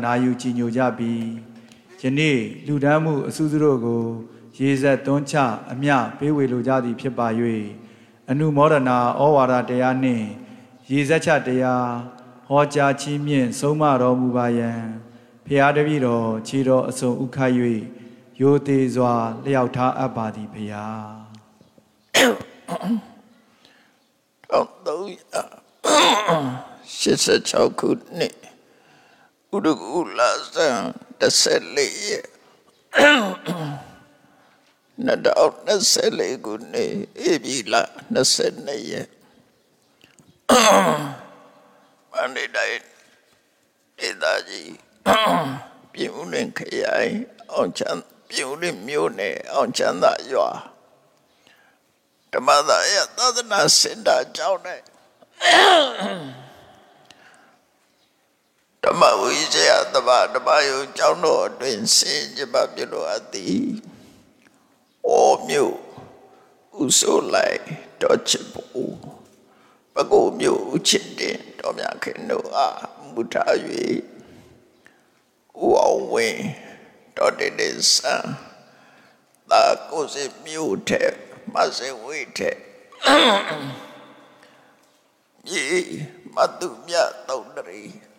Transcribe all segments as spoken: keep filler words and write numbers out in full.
နာယူကြည်ညိုကြပြီးယနေ့လူဒန်းမှုအစုစုတို့ကိုရေဆက်သွန်းချအမျှပေးဝေလိုကြသည်ဖြစ်ပါ၍အနုမောဒနာဩဝါဒတရားနှင့်ရေဆက်ချတရားဟောကြားချီးမြှင့်ဆုံးမတော်မူပါယံဖျားတပည့်တော်ခြေတော်အစုံဥခတ်၍ရိုသေစွာလျှောက်ထားအပ်ပါသည်ဖျားတောင်းသုံးရာရှစ်ဆယ်ခြောက်ခုနှစ်ဥဒကုလဆန်တစ်ဆယ်လေးရက်နှစ်တောင်းနှစ်ဆယ်လေးခုနှစ်ဧပြီလနှစ်ဆယ်နှစ်ရက်မန္တလေးဒေသကြီးပြည်ဦးလွင်ခရိုင်အောင်ချမ်းပြည်ဦးလွင်မြို့နယ်အောင်ချမ်းသာရွာဓမ္မသာယသာသနာစင်တာကျောင်းနဲ့ဓမ္မဝိဇ္ဇာတဘာဓမ္မယုံကျောင်းတော်အတွင်ဆင်ကြပါပြုလို့အပ်သည်အိုမြို့ဥဆိုလိုက်တော်ချစ်ဘူးပကုမြို့ဥချစ်တင်တော်မြခင်တို့အားမူထား၍ဥအောင်ဝင်းတော်တေတေဆံသာကိုစိမြို့ထက်မဆေဝိထက်မြေမတုမြတ်တုံတရီ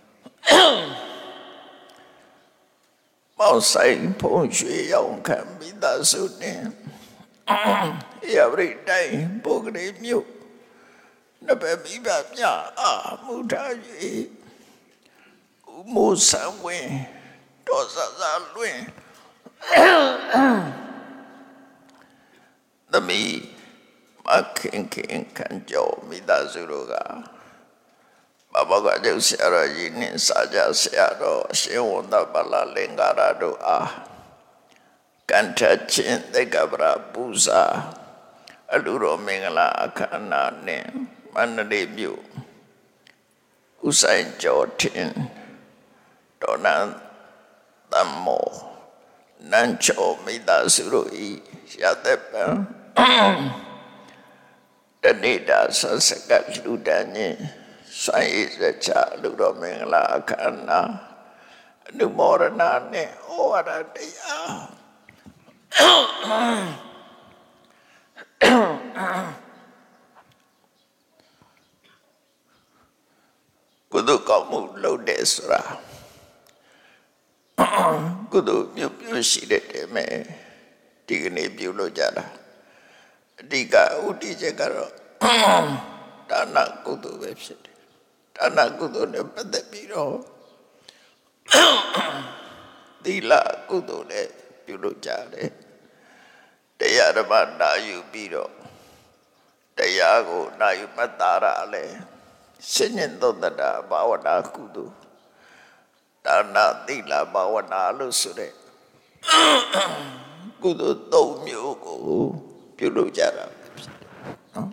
မောင်ဆိုင်ဖုံးရွှေရောင်ခံမိသားစုနဲ့ရပရိတိုင်းပုဂ္ဂရိမြို့နဘမိဘမြအာမူထား၍ဥမိုးဆံဝင်တော်စစလွင်သမီးမခင်ခင်ခံကြောမိသားစုတို့ကဘဘကကျုပ်ဆရာတော်ကြီးနဲ့စာကြဆရာတော်အရှင်ဝန္ဒပလလင်္ကာရတို့အားကန်ထချင်းသေကပရာပူဇာအလူတော်မင်္ဂလာအခမ်းအနားနဲ့မန္တလေးမြို့ဥဆိုင်ကျော်ထင်ဒေါနန်တမောနန်းကျော်မိသားစုတို့ဤရတဲ့ပံတနေ့တာဆက်စကလူတန်းချင်းဆိုင်ရစ်ချလူတော်မင်္ဂလာအခမ်းအနားအနုမောဒနာနဲ့ဩဝါဒတရားကုသိုလ်ကောင်းမှုလုပ်တယ်ဆိုတာကုသိုလ်ပြုပြုရှိတဲ့တည်းမဲ့ဒီကနေ့ပြုလို့ကြတာအဓိကဥတည်ချက်ကတော့ဒါနကုသိုလ်ပဲဖြစ်တယ်ဒါနကုသိုလ်နဲ့ပတ်သက်ပြီးတော့သီလကုသိုလ်နဲ့ပြုလို့ကြတယ်တရားဓမ္မနာယူပြီးတော့တရားကိုနာယူမှတ်သားရလဲရှင်ညင်သုတ္တတာဘာဝနာကုသိုလ်ဒါနသီလဘာဝနာလို့ဆိုတဲ့ကုသိုလ်သုံးမျိုးကိုပြုလုပ်ကြတာဖြစ်တယ်နော်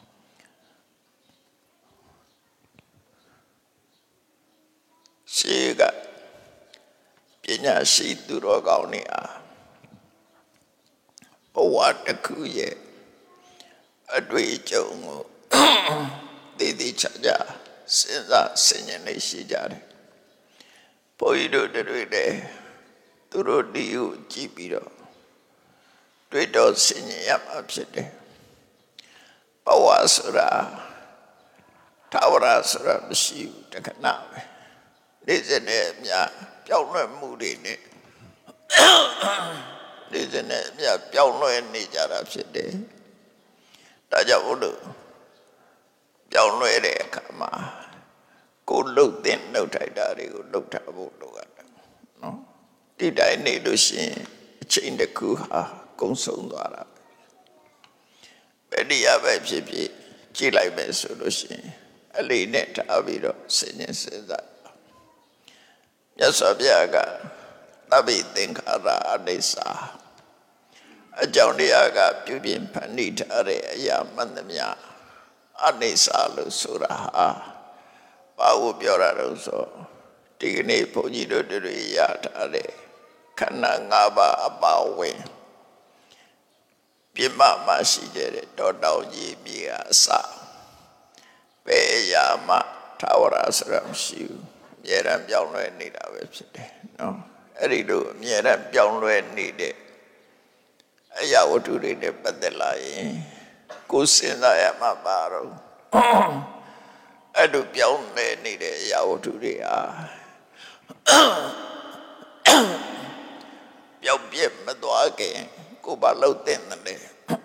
ရှိကပညာရှိသူတော်ကောင်းတွေအားဘဝတစ်ခုရဲ့အတွေ့အကြုံကိုတည်တည်ချာချာစဉ်းစားဆင်ခြင်နေရှိကြတယ်ဘုန်းကြီးတို့တွေလည်းသူတို့ဒီကိုကြည့်ပြီးတော့တွေ့တော့ဆင်ခြင်ရမှာဖြစ်တယ်ဘဝဆိုတာထာဝရဆိုတာမရှိဘူးတခဏပဲနေ့စဉ်နဲ့အများပြောင်းလဲမှုတွေနဲ့နေ့စဉ်နဲ့အများပြောင်းလဲနေကြတာဖြစ်တယ်ဒါကြောင့်ဘုလို့ပြောင်းလဲတဲ့အခါမှာကိုလှုပ်တဲ့လှုပ်ထိုက်တာတွေကိုလှုပ်ထားဖို့လိုတာနော်ဒီတိုင်းနေလို့ရှိရင်အချိန်တစ်ခုဟာကုန်ဆုံးသွားတာဘယ်တရားပဲဖြစ်ဖြစ်ကြည့်လိုက်မယ်ဆိုလို့ရှိရင်အလေးနဲ့ထားပြီးတော့စဉ်းကျင်စဉ်းစားမြတ်စွာဘုရားကသဗ္ဗေသင်္ခါရအနိစ္စအကြောင်းတရားကပြုပြင်ဖန်တီးထားတဲ့အရာမှန်သမျှအနိစ္စလို့ဆိုတာဟာဘာကိုပြောတာလဲဆိုဒီကနေ့ဘုန်းကြီးတို့တွေရထားတဲ့ခန္ဓာ၅ပါးအပါဝင်ပြမမရှိတဲ့တောတောင်ကြီးမြေအစဘယ်အရာမှထာဝရစရမရှိဘူးမြဲတမ်းပြောင်းလဲနေတာပဲဖြစ်တယ်နော်အဲ့ဒီလိုအမြဲတမ်းပြောင်းလဲနေတဲ့အရာဝတ္ထုတွေနဲ့ပတ်သက်လာရင်ကိုယ်စဉ်းစားရမှာပါတော့အဲ့လိုပြောင်းလဲနေတဲ့အရာဝတ္ထုတွေဟာပျောက်ပြက်မသွားခင်ကိုယ်ဘာလုပ်တဲ့တယ်လဲ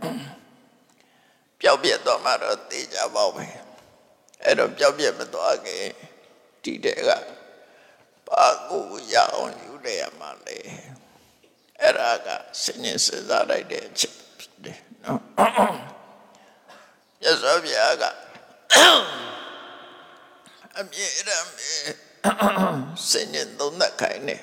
ပျောက်ပြက်သွားမှတော့သိကြပါ့မယ်အဲ့တော့ပျောက်ပြက်မသွားခင်ဒီတဲ့ကဘာကိုရအောင်ယူရရမှာလဲအဲ့ဒါကစဉ်းကျင်စဉ်းစားလိုက်တဲ့အချက်ဖြစ်တယ်နော်မြတ်စွာဘုရားကအမြဲတမ်းစဉ်းကျင်သုံးသပ်ခိုင်းတယ်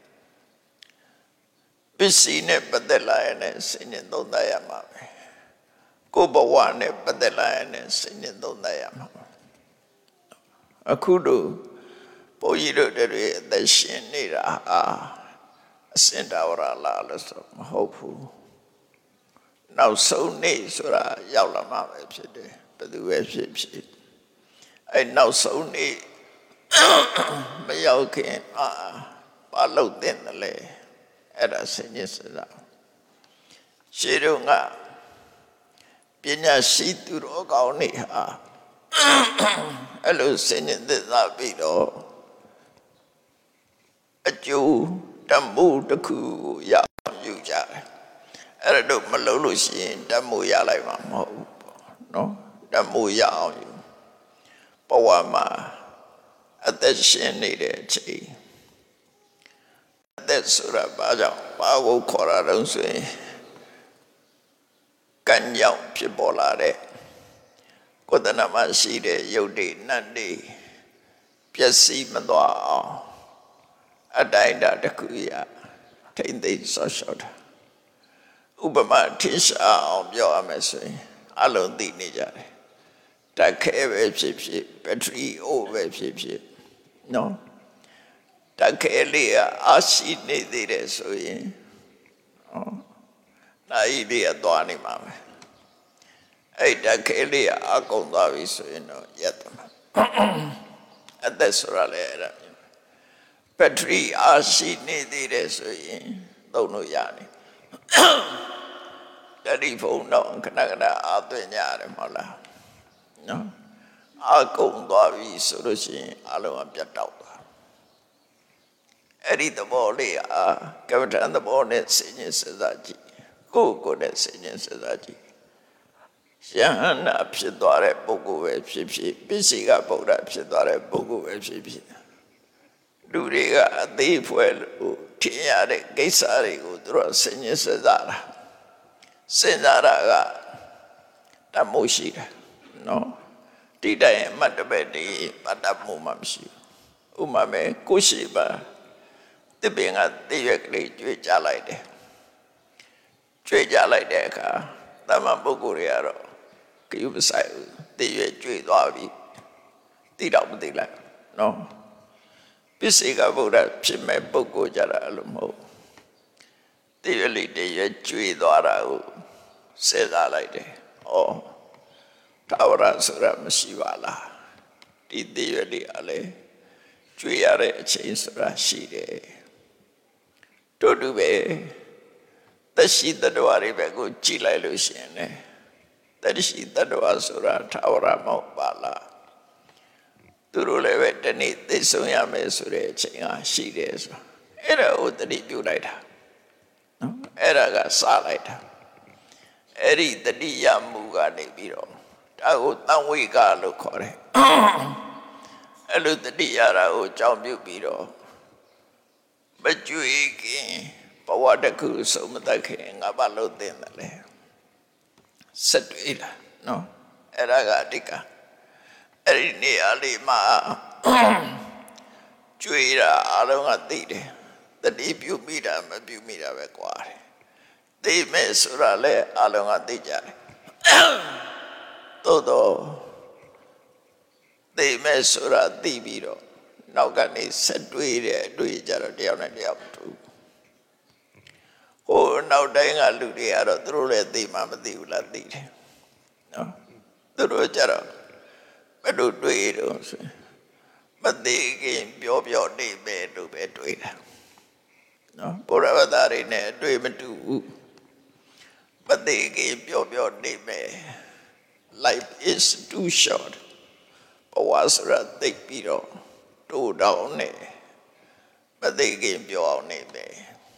ပစ္စည်းနဲ့ပတ်သက်လာရင်စဉ်းကျင်သုံးသပ်ရမှာပဲကိုယ်ဘဝနဲ့ပတ်သက်လာရင်စဉ်းကျင်သုံးသပ်ရမှာအခုတို့ဘုန်းကြီးတို့တွေအသက်ရှင်နေတာဟာအစင်တော်ရလာလို့ဆိုမဟုတ်ဘူးနောက်ဆုံးနေ့ဆိုတာရောက်လာမှပဲဖြစ်တယ်ဘယ်သူပဲဖြစ်ဖြစ်အဲ့နောက်ဆုံးနေ့မရောက်ခင်အာဘာလို့တင်တယ်လဲအဲ့ဒါစဉ်းကျင်စရာရှင်းတော့ငါပညာရှိသူတော်ကောင်းနေဟာအဲ့လိုစဉ်းကျင်သစ္စာပြီးတော့အကျိုးတမှုတစ်ခုကိုရယူကြတယ်အဲ့ဒါတော့မလုပ်လို့ရှိရင်တမှုရလိုက်မှာမဟုတ်ဘူးပေါ့နော်တမှုရအောင်ယူဘဝမှာအသက်ရှင်နေတဲ့အချိန်အသက်ဆိုတာဘာကြောင့်ဘာကိုခေါ်ရအောင်ဆိုရင်ကံကြောင့်ဖြစ်ပေါ်လာတဲ့ကိုယ်တဏ္ဍာမရှိတဲ့ရုပ်တွေနတ်တွေပျက်စီးမသွားအောင်အတိုင်းတာတစ်ခုရထိမ့်သိမ်းဆော့ရှော့တာဥပမာထင်ရှားအောင်ပြောရမယ်ဆိုရင်အလုံးသိနေကြတယ်တက်ခဲပဲဖြစ်ဖြစ်ဘက်ထရီအိုးပဲဖြစ်ဖြစ်နော်တက်ခဲလေးအရှိနေသေးတယ်ဆိုရင်ဟောနိုင်လေးသွားနေမှာပဲအဲ့တက်ခဲလေးအကုန်သွားပြီဆိုရင်တော့ရက်တယ်အသက်ဆိုတာလေအဲ့ဒါဘက်ထရီအရှိနေသေးတယ်ဆိုရင်သုံးလို့ရတယ်တယ်လီဖုန်းတော့ခဏခဏအားသွင်းကြရတယ်မဟုတ်လားနော်အကုန်သွားပြီဆိုလို့ရှိရင်အလုံးအပြတ်တောက်သွားအဲ့ဒီသဘောလေးဟာကမ္ဘာတန်သဘောနဲ့စဉ်းကျင်စဉ်းစားကြည့်ကိုယ့်ကိုယ်နဲ့စဉ်းကျင်စဉ်းစားကြည့်ယဟန္တာဖြစ်သွားတဲ့ပုဂ္ဂိုလ်ပဲဖြစ်ဖြစ်ပစ္စည်းကဗုဒ္ဓဖြစ်သွားတဲ့ပုဂ္ဂိုလ်ပဲဖြစ်ဖြစ်လူတွေကအသေးဖွဲလို့ထင်ရတဲ့ကိစ္စတွေကိုသူတို့စဉ်းကျင်စဉ်းစားတာစဉ်းစားတာကတမို့ရှိတယ်နော်ဒီတိုင်မှတ်တပည့်ဒီပတ်တမှုမှမရှိဘူးဥမာမဲ့ကိုရှိပါတပင်ကတည့်ရွက်ကလေးကျွေးကြလိုက်တယ်ကျွေးကြလိုက်တဲ့အခါတမန်ပုဂ္ဂိုလ်တွေကတော့ကယူမဆိုင်ဘူးတည့်ရွက်ကျွေးသွားပြီတိတော့မသိလိုက်နော်ပစ္စည်းကဗုဒ္ဓဖြစ်မဲ့ပုဂ္ဂိုလ်ကြတာလို့မဟုတ်တည့်ရွက်လေးတည့်ရွက်ကျွေးသွားတာကိုစဉ်းစားလိုက်တယ်ဩထာဝရဆိုတာမရှိပါလားဒီတည့်ရွက်လေးအလဲကျွေးရတဲ့အချိန်ဆိုတာရှိတယ်တို့တူပဲသက်ရှိတ attva တွေပဲကိုကြည့်လိုက်လို့ရှိရင်လေသက်ရှိတ attva ဆိုတာထာဝရမဟုတ်ပါလားသူတို့လည်းပဲတနေ့သိဆုံးရမယ်ဆိုတဲ့အချိန်ဟာရှိတယ်ဆိုအဲ့ဒါကိုတတိပြုလိုက်တာနော်အဲ့ဒါကစလိုက်တာအဲ့ဒီတတိယမှုကနေပြီးတော့ဒါကိုတံဝိကလို့ခေါ်တယ်အဲ့လိုတတိယရာကိုကြောင်းပြုပြီးတော့မကြွေခင်ဘဝတစ်ခုဆုံးမတတ်ခင်ငါဘာလို့တင်တယ်လဲဆက်တွေ့တာနော်အဲ့ဒါကအတိတ်ကအဲ့ဒီနေရာလေးမှာကြွေတာအလုံးကသိတယ်တတိပြုမိတာမပြုမိတာပဲကွာတယ်သိမဲ့ဆိုတာလဲအလုံးကသိကြတယ်သို့တော့သိမဲ့ဆိုတာသိပြီးတော့နောက်ကနေဆက်တွေ့တယ်အတွေ့ကြတော့တယောက်နဲ့တယောက်မတူဟိုနောက်တိုင်းကလူတွေကတော့သူတို့လည်းသိမှမသိဘူးလားသိတယ်နော်သူတို့ကြတော့ဘယ်လိုတွေ့တော့ဆိုမမသိခင်ပြောပြောနေမယ်လို့ပဲတွေ့တာနော်ဘုရားဘာသာတွေနဲ့အတွေ့မတူဘူးမသိခင်ပြောပြောနေမယ် life is too short ဘဝဆိုတာသိပြီးတော့တိုးတောင်းနေမသိခင်ပြောအောင်နေမယ်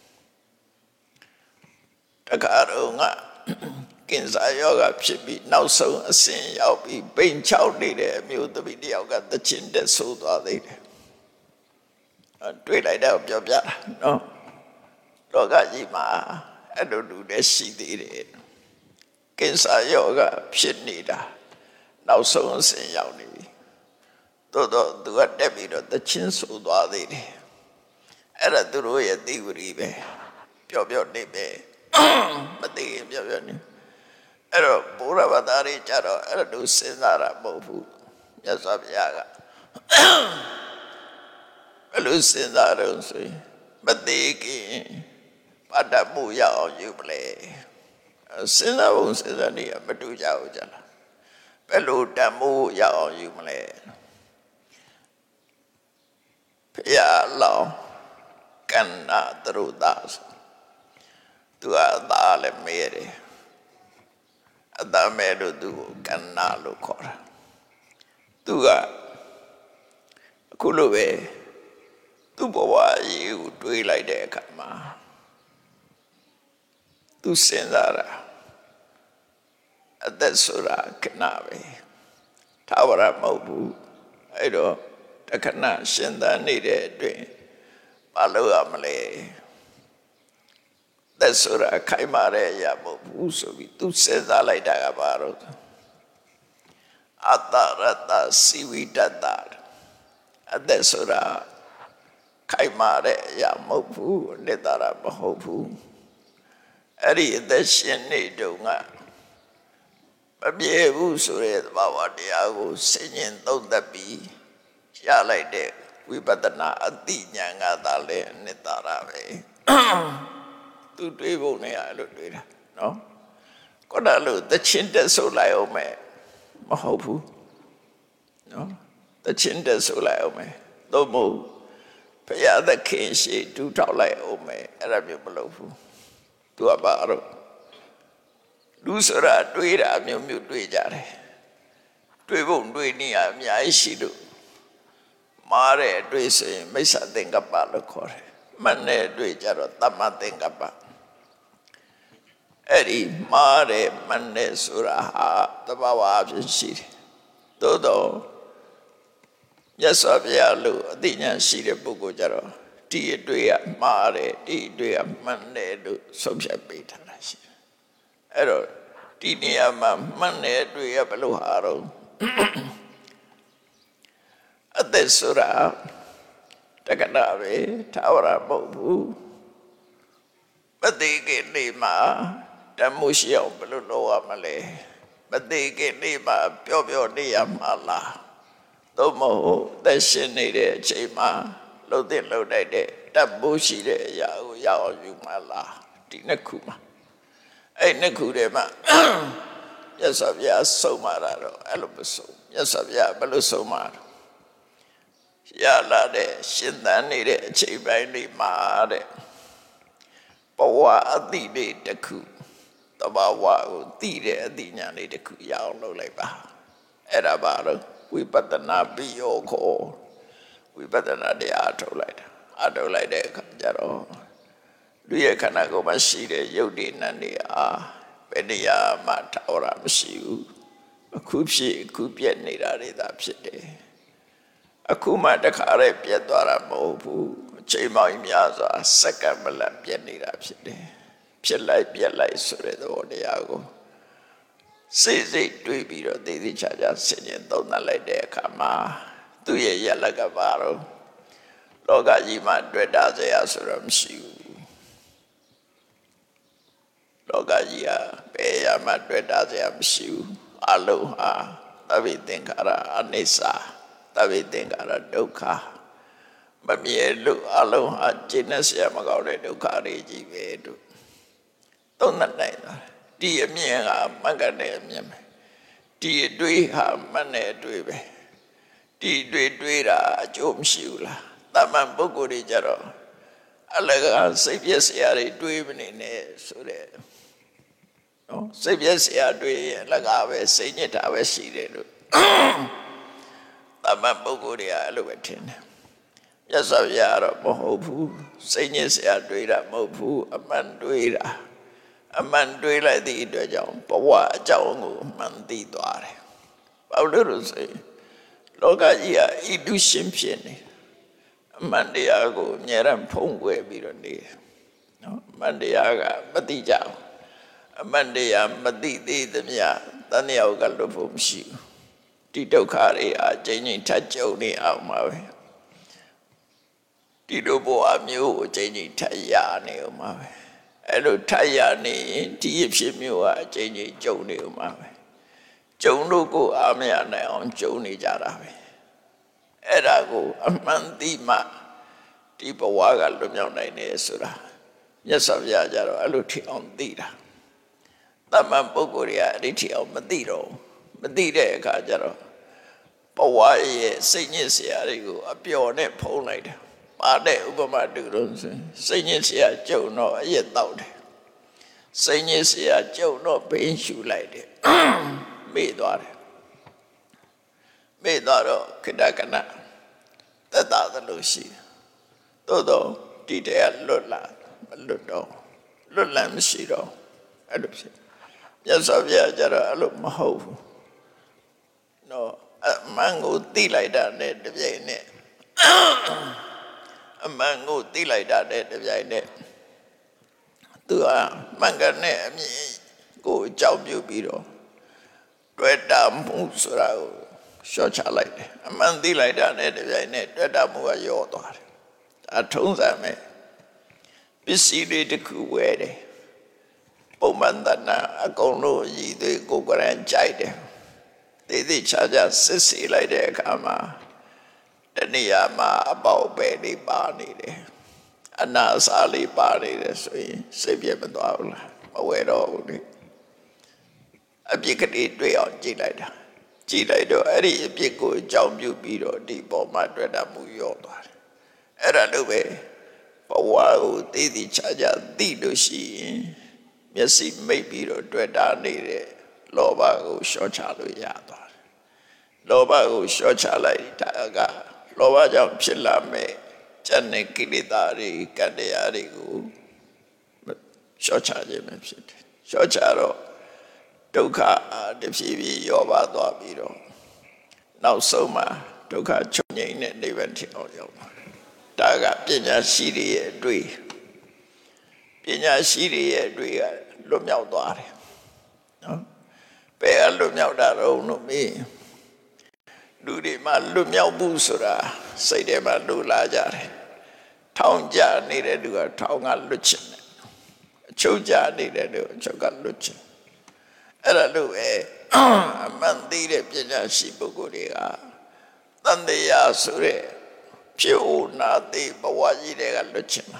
တခါတော့ငါကင်ဆာယောဂဖြစ်ပြီးနောက်ဆုံးအဆင့်ရောက်ပြီးပိန်ချောက်နေတဲ့အမျိုးသမီးတယောက်ကသချင်းတက်ဆိုးသွားသေးတယ်တွေ့လိုက်တော့ပြောပြတာနော်လောကကြီးမှာအဲ့လိုလူတွေရှိသေးတယ်ကင်ဆာယောဂဖြစ်နေတာနောက်ဆုံးအဆင့်ရောက်နေပြီတော်တော်သူကတက်ပြီးတော့သချင်းဆိုးသွားသေးတယ်အဲ့ဒါသူတို့ရဲ့သီဝရီပဲပြောပြောနေပဲမသိရင်ပြောပြောနေအဲ့တော့ဘုရားဘာသာရေးကြတော့အဲ့လိုစဉ်းစားတာမဟုတ်ဘူးမြတ်စွာဘုရားကအဲ့လိုစဉ်းစားတော့ဆိုရင်မသိခင်ပါဒမှုရအောင်ယူပလေစဉ်းစားဖို့စဉ်းစားနေမတူကြဘူးကြလားဘယ်လိုတမှုရအောင်ယူမလဲဘုရားလောင်းကန္နာသရုဒ္ဒသူအသားလည်းမဲတယ်အသားမဲလို့သူကိုကန္နာလို့ခေါ်တာသူကအခုလိုပဲသူ့ဘဝကြီးကိုတွေးလိုက်တဲ့အခါမှာသူစဉ်းစားတာအသက်ဆိုတာခဏပဲထာဝရမဟုတ်ဘူးအဲ့တော့တခဏရှင်သန်နေတဲ့အတွင်းဘာလို့ရမလဲသက်ဆိုတာခိုင်မာတဲ့အရာမဟုတ်ဘူးဆိုပြီးသူစဉ်းစားလိုက်တာကဘာလို့အတ္တရတ္တစီဝိတ္တအသက်ဆိုတာခိုင်မာတဲ့အရာမဟုတ်ဘူးအတ္တရမဟုတ်ဘူးအဲ့ဒီအသက်ရှင်နေတုန်းကမပြေဘူးဆိုတဲ့သဘာဝတရားကိုစိတ်ညင်သုံးသပ်ပြီးရလိုက်တဲ့ဝိပဿနာအသိဉာဏ်ကသာလဲအနတ္တရပဲသူတွေးဖို့နေရလို့တွေးတာနော်ကိုယ်တည်းလို့တချင်းတက်ဆိုလိုက်အောင်မယ်မဟုတ်ဘူးနော်တချင်းတက်ဆိုလိုက်အောင်မယ်သို့မဟုတ်ဘုရားသခင်ရှိတူထောက်လိုက်အောင်မယ်အဲ့ဒါမျိုးမလုပ်ဘူးသူကဘာလို့လူဆိုတာတွေးတာမျိုးမျိုးတွေးကြတယ်တွေးဖို့တွေးနေရအများကြီးရှိလို့မားတဲ့အတွေ့ဆိုရင်မိစ္ဆာသင်္ကပ္ပလို့ခေါ်တယ်မှန်တဲ့အတွေ့ကြတော့သမ္မာသင်္ကပ္ပအဲ့ဒီမားတဲ့မှန်တဲ့ဆိုတာဟာသဘာဝအဖြစ်ရှိတယ်သို့တော့မြတ်စွာဘုရားလို့အသိဉာဏ်ရှိတဲ့ပုဂ္ဂိုလ်ကြတော့ဒီအတွေ့ကမှားတယ်ဒီအတွေ့ကမှန်တယ်လို့ဆုံးဖြတ်ပေးထားတာရှိတယ်အဲ့တော့ဒီနေရာမှာမှန်တဲ့အတွေ့ကဘယ်လိုဟာတော့အသက်ဆိုတာတက္ကနာပဲထာဝရမဟုတ်ဘူးမသိခင်နေ့မှာဓမ္မရှိအောင်ဘယ်လိုလုပ်ရမလဲမသိခင်နေ့မှာပျော့ပျော့နေရမှာလားသို့မဟုတ်သက်ရှင်နေတဲ့အချိန်မှာလှုပ်တဲ့လှုပ်တိုက်တဲ့ဓမ္မရှိတဲ့အရာကိုရအောင်ယူမှာလားဒီနှစ်ခုမှာအဲ့နှစ်ခုထဲမှာမြတ်စွာဘုရားဆုံးမတာတော့အဲ့လိုမဆုံးမြတ်စွာဘုရားဘယ်လိုဆုံးမတာရလာတဲ့ရှင်သန်နေတဲ့အချိန်ပိုင်းလေးမှာတဲ့ဘဝအတိလေးတစ်ခုတဘာဝကိုသိတဲ့အတိညာလေးတစ်ခုရအောင်လုပ်လိုက်ပါအဲ့ဒါပါတော့ဝိပဿနာပြီးရောခေါ်ဝိပဿနာတရားထုတ်လိုက်တာအထုတ်လိုက်တဲ့အခါကျတော့လူရဲ့ခန္ဓာကိုယ်မှာရှိတဲ့ရုပ်တည်နာနေအားဘယ်တရားမှထာဝရမရှိဘူးအခုဖြစ်အခုပြည့်နေတာတွေသာဖြစ်တယ်အခုမှတခါတည်းပြတ်သွားတာမဟုတ်ဘူးအချိန်မှများစွာစက္ကန့်မလတ်ပြတ်နေတာဖြစ်တယ်ဖြစ်လိုက်ပြတ်လိုက်ဆိုတဲ့သဘောတရားကိုစိတ်စိတ်တွေးပြီးတော့သိသိချာချာဆင်ခြင်သုံးသပ်လိုက်တဲ့အခါမှာသူ့ရဲ့ရလကပါတော့လောကကြီးမှာတွေ့တာစရာဆိုတော့မရှိဘူးလောကကြီးဟာဘယ်ရမှာတွေ့တာစရာမရှိဘူးအလုံးဟာသဗ္ဗေသင်္ခါရအနိစ္စသဗ္ဗေသင်္ခါရဒုက္ခမမြဲလို့အလုံးဟာကျင့်နေเสียမကောင်းတဲ့ဒုက္ခတွေကြီးပဲတို့သုံးသပ်နိုင်တာဒီအမြင်ကမကတဲ့အမြင်ပဲဒီအတွေးဟာမနဲ့အတွေးပဲဒီတွေ့တွေ့တာအကျိုးမရှိဘူးလားတမန်ပုဂ္ဂိုလ်တွေကြတော့အလကားစိတ်ပြည့်စရာတွေတွေးမနေနဲ့ဆိုတဲ့နော်စိတ်ပြည့်စရာတွေးရင်အလကားပဲစိတ်ညစ်တာပဲရှိတယ်လို့တမန်ပုဂ္ဂိုလ်တွေကအဲ့လိုပဲထင်တယ်မြတ်စွာဘုရားတော့မဟုတ်ဘူးစိတ်ညစ်စရာတွေးတာမဟုတ်ဘူးအမှန်တွေးတာအမှန်တွေးလိုက်သည့်အတွက်ကြောင့်ဘဝအကြောင်းကိုမှန်သိသွားတယ်ဘာလို့လဲဆိုရင်လောကကြီးဟာဣတုရှင်ဖြစ်နေအမှန်တရားကိုအမြဲတမ်းဖုံးကွယ်ပြီးတော့နေတယ်နော်အမှန်တရားကမသိကြဘူးအမှန်တရားမသိသေးသမျှတဏှာကလွတ်ဖို့မရှိဘူးဒီဒုက္ခတွေအချိန်ချင်းထပ်ကြုံနေအောင်ပါပဲဒီလိုဘဝမျိုးကိုအချိန်ချင်းထပ်ရနေအောင်ပါပဲအဲ့လိုထပ်ရနေရင်ဒီအဖြစ်မျိုးကအချိန်ချင်းကြုံနေအောင်ပါပဲကျုံလို့ကိုအာမရနိုင်အောင်ကျုံနေကြတာပဲအဲ့ဒါကိုအမှန်သိမှဒီဘဝကလွတ်မြောက်နိုင်တယ်ဆိုတာမြတ်စွာဘုရားကြတော့အဲ့လိုထင်အောင်သိတာတမန်ပုဂ္ဂိုလ်တွေကအဲ့ဒီထင်အောင်မသိတော့မသိတဲ့အခါကျတော့ဘဝရဲ့စိတ်ညစ်စရာတွေကိုအပျော်နဲ့ဖုံးလိုက်တယ်ပါတဲ့ဥပမာတူလို့ဆိုစိတ်ညစ်စရာကြုံတော့အရက်တောက်တယ်စိတ်ညစ်စရာကြုံတော့ဘိန်းရှူလိုက်တယ်မေ့သွားတယ်မေ့သွားတော့ခိတကနသက်သာသလိုရှိတယ်သို့တော့ဒီတည်းကလွတ်လာမလွတ်တော့လွတ်လမ်းမရှိတော့အဲ့လိုဖြစ်မြတ်စွာဘုရားကျတော့အဲ့လိုမဟုတ်ဘူးနော်အမှန်ကိုသိလိုက်တာနဲ့တပြိုင်နက်အမှန်ကိုသိလိုက်တာနဲ့တပြိုင်နက်သူကမှန်ကန်တဲ့အမြင်ကိုအကြောင်းပြုပြီးတော့တွေ့တာမှုဆိုတာကိုရှော့ချလိုက်တယ်အမှန်သိလိုက်တာနဲ့တပြိုင်နက်တွေ့တာမှုကရော့သွားတယ်အထုံးစံမဲ့ပစ္စည်းတွေတစ်ခုဝယ်တယ်ပုံမှန်တနာအကုန်လုံးရည်သွေးကိုယ်ကရန်ကြိုက်တယ်သေသေးချာချာစစ်စီလိုက်တဲ့အခါမှာတဏှာမှာအပေါက်ပဲလေးပါနေတယ်အနာစာလေးပါနေတယ်ဆိုရင်စိတ်ပြတ်မသွားဘူးလားမဝယ်တော့ဘူးလေအပြစ်ကလေးတွေ့အောင်ကြည့်လိုက်တာကြည့်လိုက်တော့အဲ့ဒီအပြစ်ကိုအကြောင်းပြုပြီးတော့ဒီပေါ်မှာတွေ့တာမှုရောသွားတယ်အဲ့ဒါလို့ပဲဘဝကိုသိသိချာချာသိလို့ရှိရင်မျက်စိမိတ်ပြီးတော့တွေ့တာနေတဲ့လောဘကိုရှော့ချလို့ရသွားတယ်လောဘကိုရှော့ချလိုက်တာကလောဘကြောင့်ဖြစ်လာမဲ့ဉာဏ်နဲ့ကိလေသာတွေကတ္တရားတွေကိုရှော့ချခြင်းပဲဖြစ်တယ်ရှော့ချတော့ဒုက္ခတဖြည်းဖြည်းရောပါသွားပြီးတော့နောက်ဆုံးမှာဒုက္ခချုပ်ငြိမ်းတဲ့နိဗ္ဗာန်ထအောင်ရောက်သွားဒါကပညာရှိတွေရဲ့အတွေ့ပညာရှိတွေရဲ့အတွေ့ကလွတ်မြောက်သွားတယ်နော်ဘယ်ကလွတ်မြောက်တာတော့လို့မေးလူတွေမှာလွတ်မြောက်မှုဆိုတာစိတ်ထဲမှာလိုလာကြတယ်ထောင်ကြနေတဲ့လူကထောင်ကလွတ်ချင်တယ်အချုပ်ကြနေတဲ့လူအချုပ်ကလွတ်ချင်အဲ့ဒါလို့ပဲအမှန်သိတဲ့ပညာရှိပုဂ္ဂိုလ်တွေကတန်တရားဆိုတဲ့ဖြစ်ဦးနာသိဘဝကြီးတွေကလွတ်ချင်တာ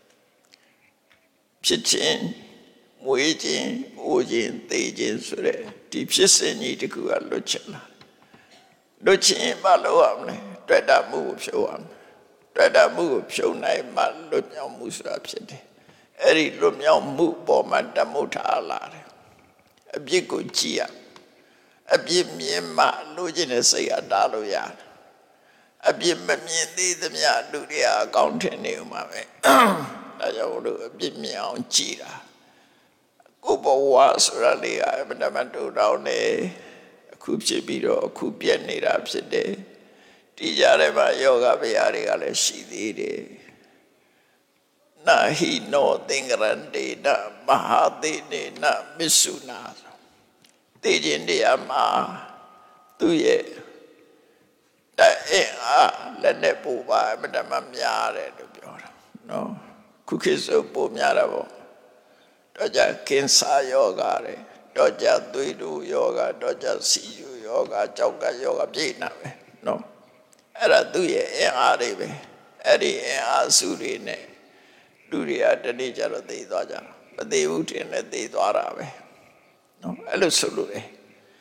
ဖြစ်ခြင်းမွေးခြင်းအိုးခြင်းသိခြင်းဆိုတဲ့ဒီဖြစ်စဉ်ကြီးတစ်ခုကလွတ်ချင်တာလွတ်ချင်မှလို့ရမလဲတွေ့တာမှုကိုဖြုတ်ရမယ်တွေ့တာမှုကိုဖြုတ်နိုင်မှလွတ်မြောက်မှုဆိုတာဖြစ်တယ်အဲ့ဒီလွတ်မြောက်မှုပေါ်မှာတမှုထားလာတယ်အပြစ်ကိုကြည့်ရအပြစ်မြင်မှလိုချင်တဲ့စိတ်အတားလို့ရတယ်အပြစ်မမြင်သေးသမျှလူတွေအကောင်းထင်နေဦးမှာပဲဒါကြောင့်လို့အပြစ်မြင်အောင်ကြည့်တာကိုဘဝဆိုတာလေးကအမှန်တမ်းတူတော့နေအခုဖြစ်ပြီးတော့အခုပြက်နေတာဖြစ်တယ်ဒီကြားထဲမှာယောဂဗျာတွေကလည်းရှိသေးတယ်နာဟိနောသင်္ကရန္တေနမဟာသေနေနမစ္ဆုနာသိခြင်းတရားမှာသူ့ရဲ့အဲအားလည်းနဲ့ပူပါအမှန်တမ်းများတယ်လို့ပြောတာနော်ခုခေတ်ဆိုပိုများတာပေါ့တော့ကြကင်ဆာယောဂတွေတော့ကြသွေးတူယောဂတော့ကြစီယူယောဂကြောက်ကယောဂပြည့်နေပဲနော်အဲ့ဒါသူ့ရဲ့အင်အားတွေပဲအဲ့ဒီအင်အားစုတွေနဲ့လူတွေကတနေ့ကျတော့သိသွားကြတာမသိဘူးတင်လည်းသိသွားတာပဲနော်အဲ့လိုဆိုလို့လေ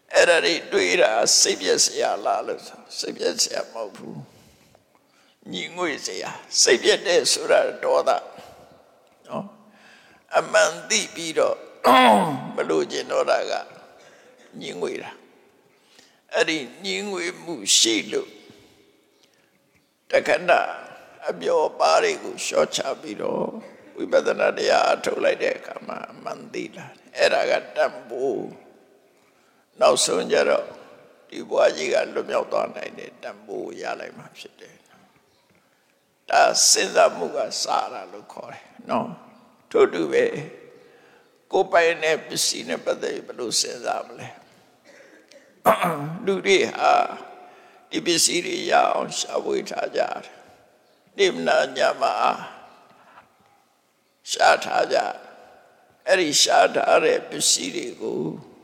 အဲ့ဒါတွေတွေးတာစိတ်ပြည့်စရာလားလို့စိတ်ပြည့်စရာမဟုတ်ဘူးညီငွေစရာစိတ်ပြည့်တဲ့ဆိုတာဒေါသနော်အမှန်သိပြီးတော့မလို့ကျင်တော့တာကညီငွေတာအဲ့ဒီညီငွေမှုရှိလို့တခဏအပြောပါးတွေကိုရှော့ချပြီးတော့ဝိပဿနာတရားထုတ်လိုက်တဲ့အခါမှာအမှန်သိလာအဲ့ဒါကတန်ဖိုးနောက်ဆုံးကြတော့ဒီဘွားကြီးကလွတ်မြောက်သွားနိုင်တဲ့တန်ဖိုးရလိုက်မှဖြစ်တယ်ဒါစဉ်းစားမှုကစားတာလို့ခေါ်တယ်နော်ထို့တူပဲကိုယ်ပိုင်တဲ့ပစ္စည်းနဲ့ပတ်သက်ပြီးဘယ်လိုစဉ်းစားမလဲလူတွေဟာဒီပစ္စည်းတွေရအောင်ရှာဖွေထားကြတယ်နိမနာညမှာရှာထားကြအဲ့ဒီရှာထားတဲ့ပစ္စည်းတွေကို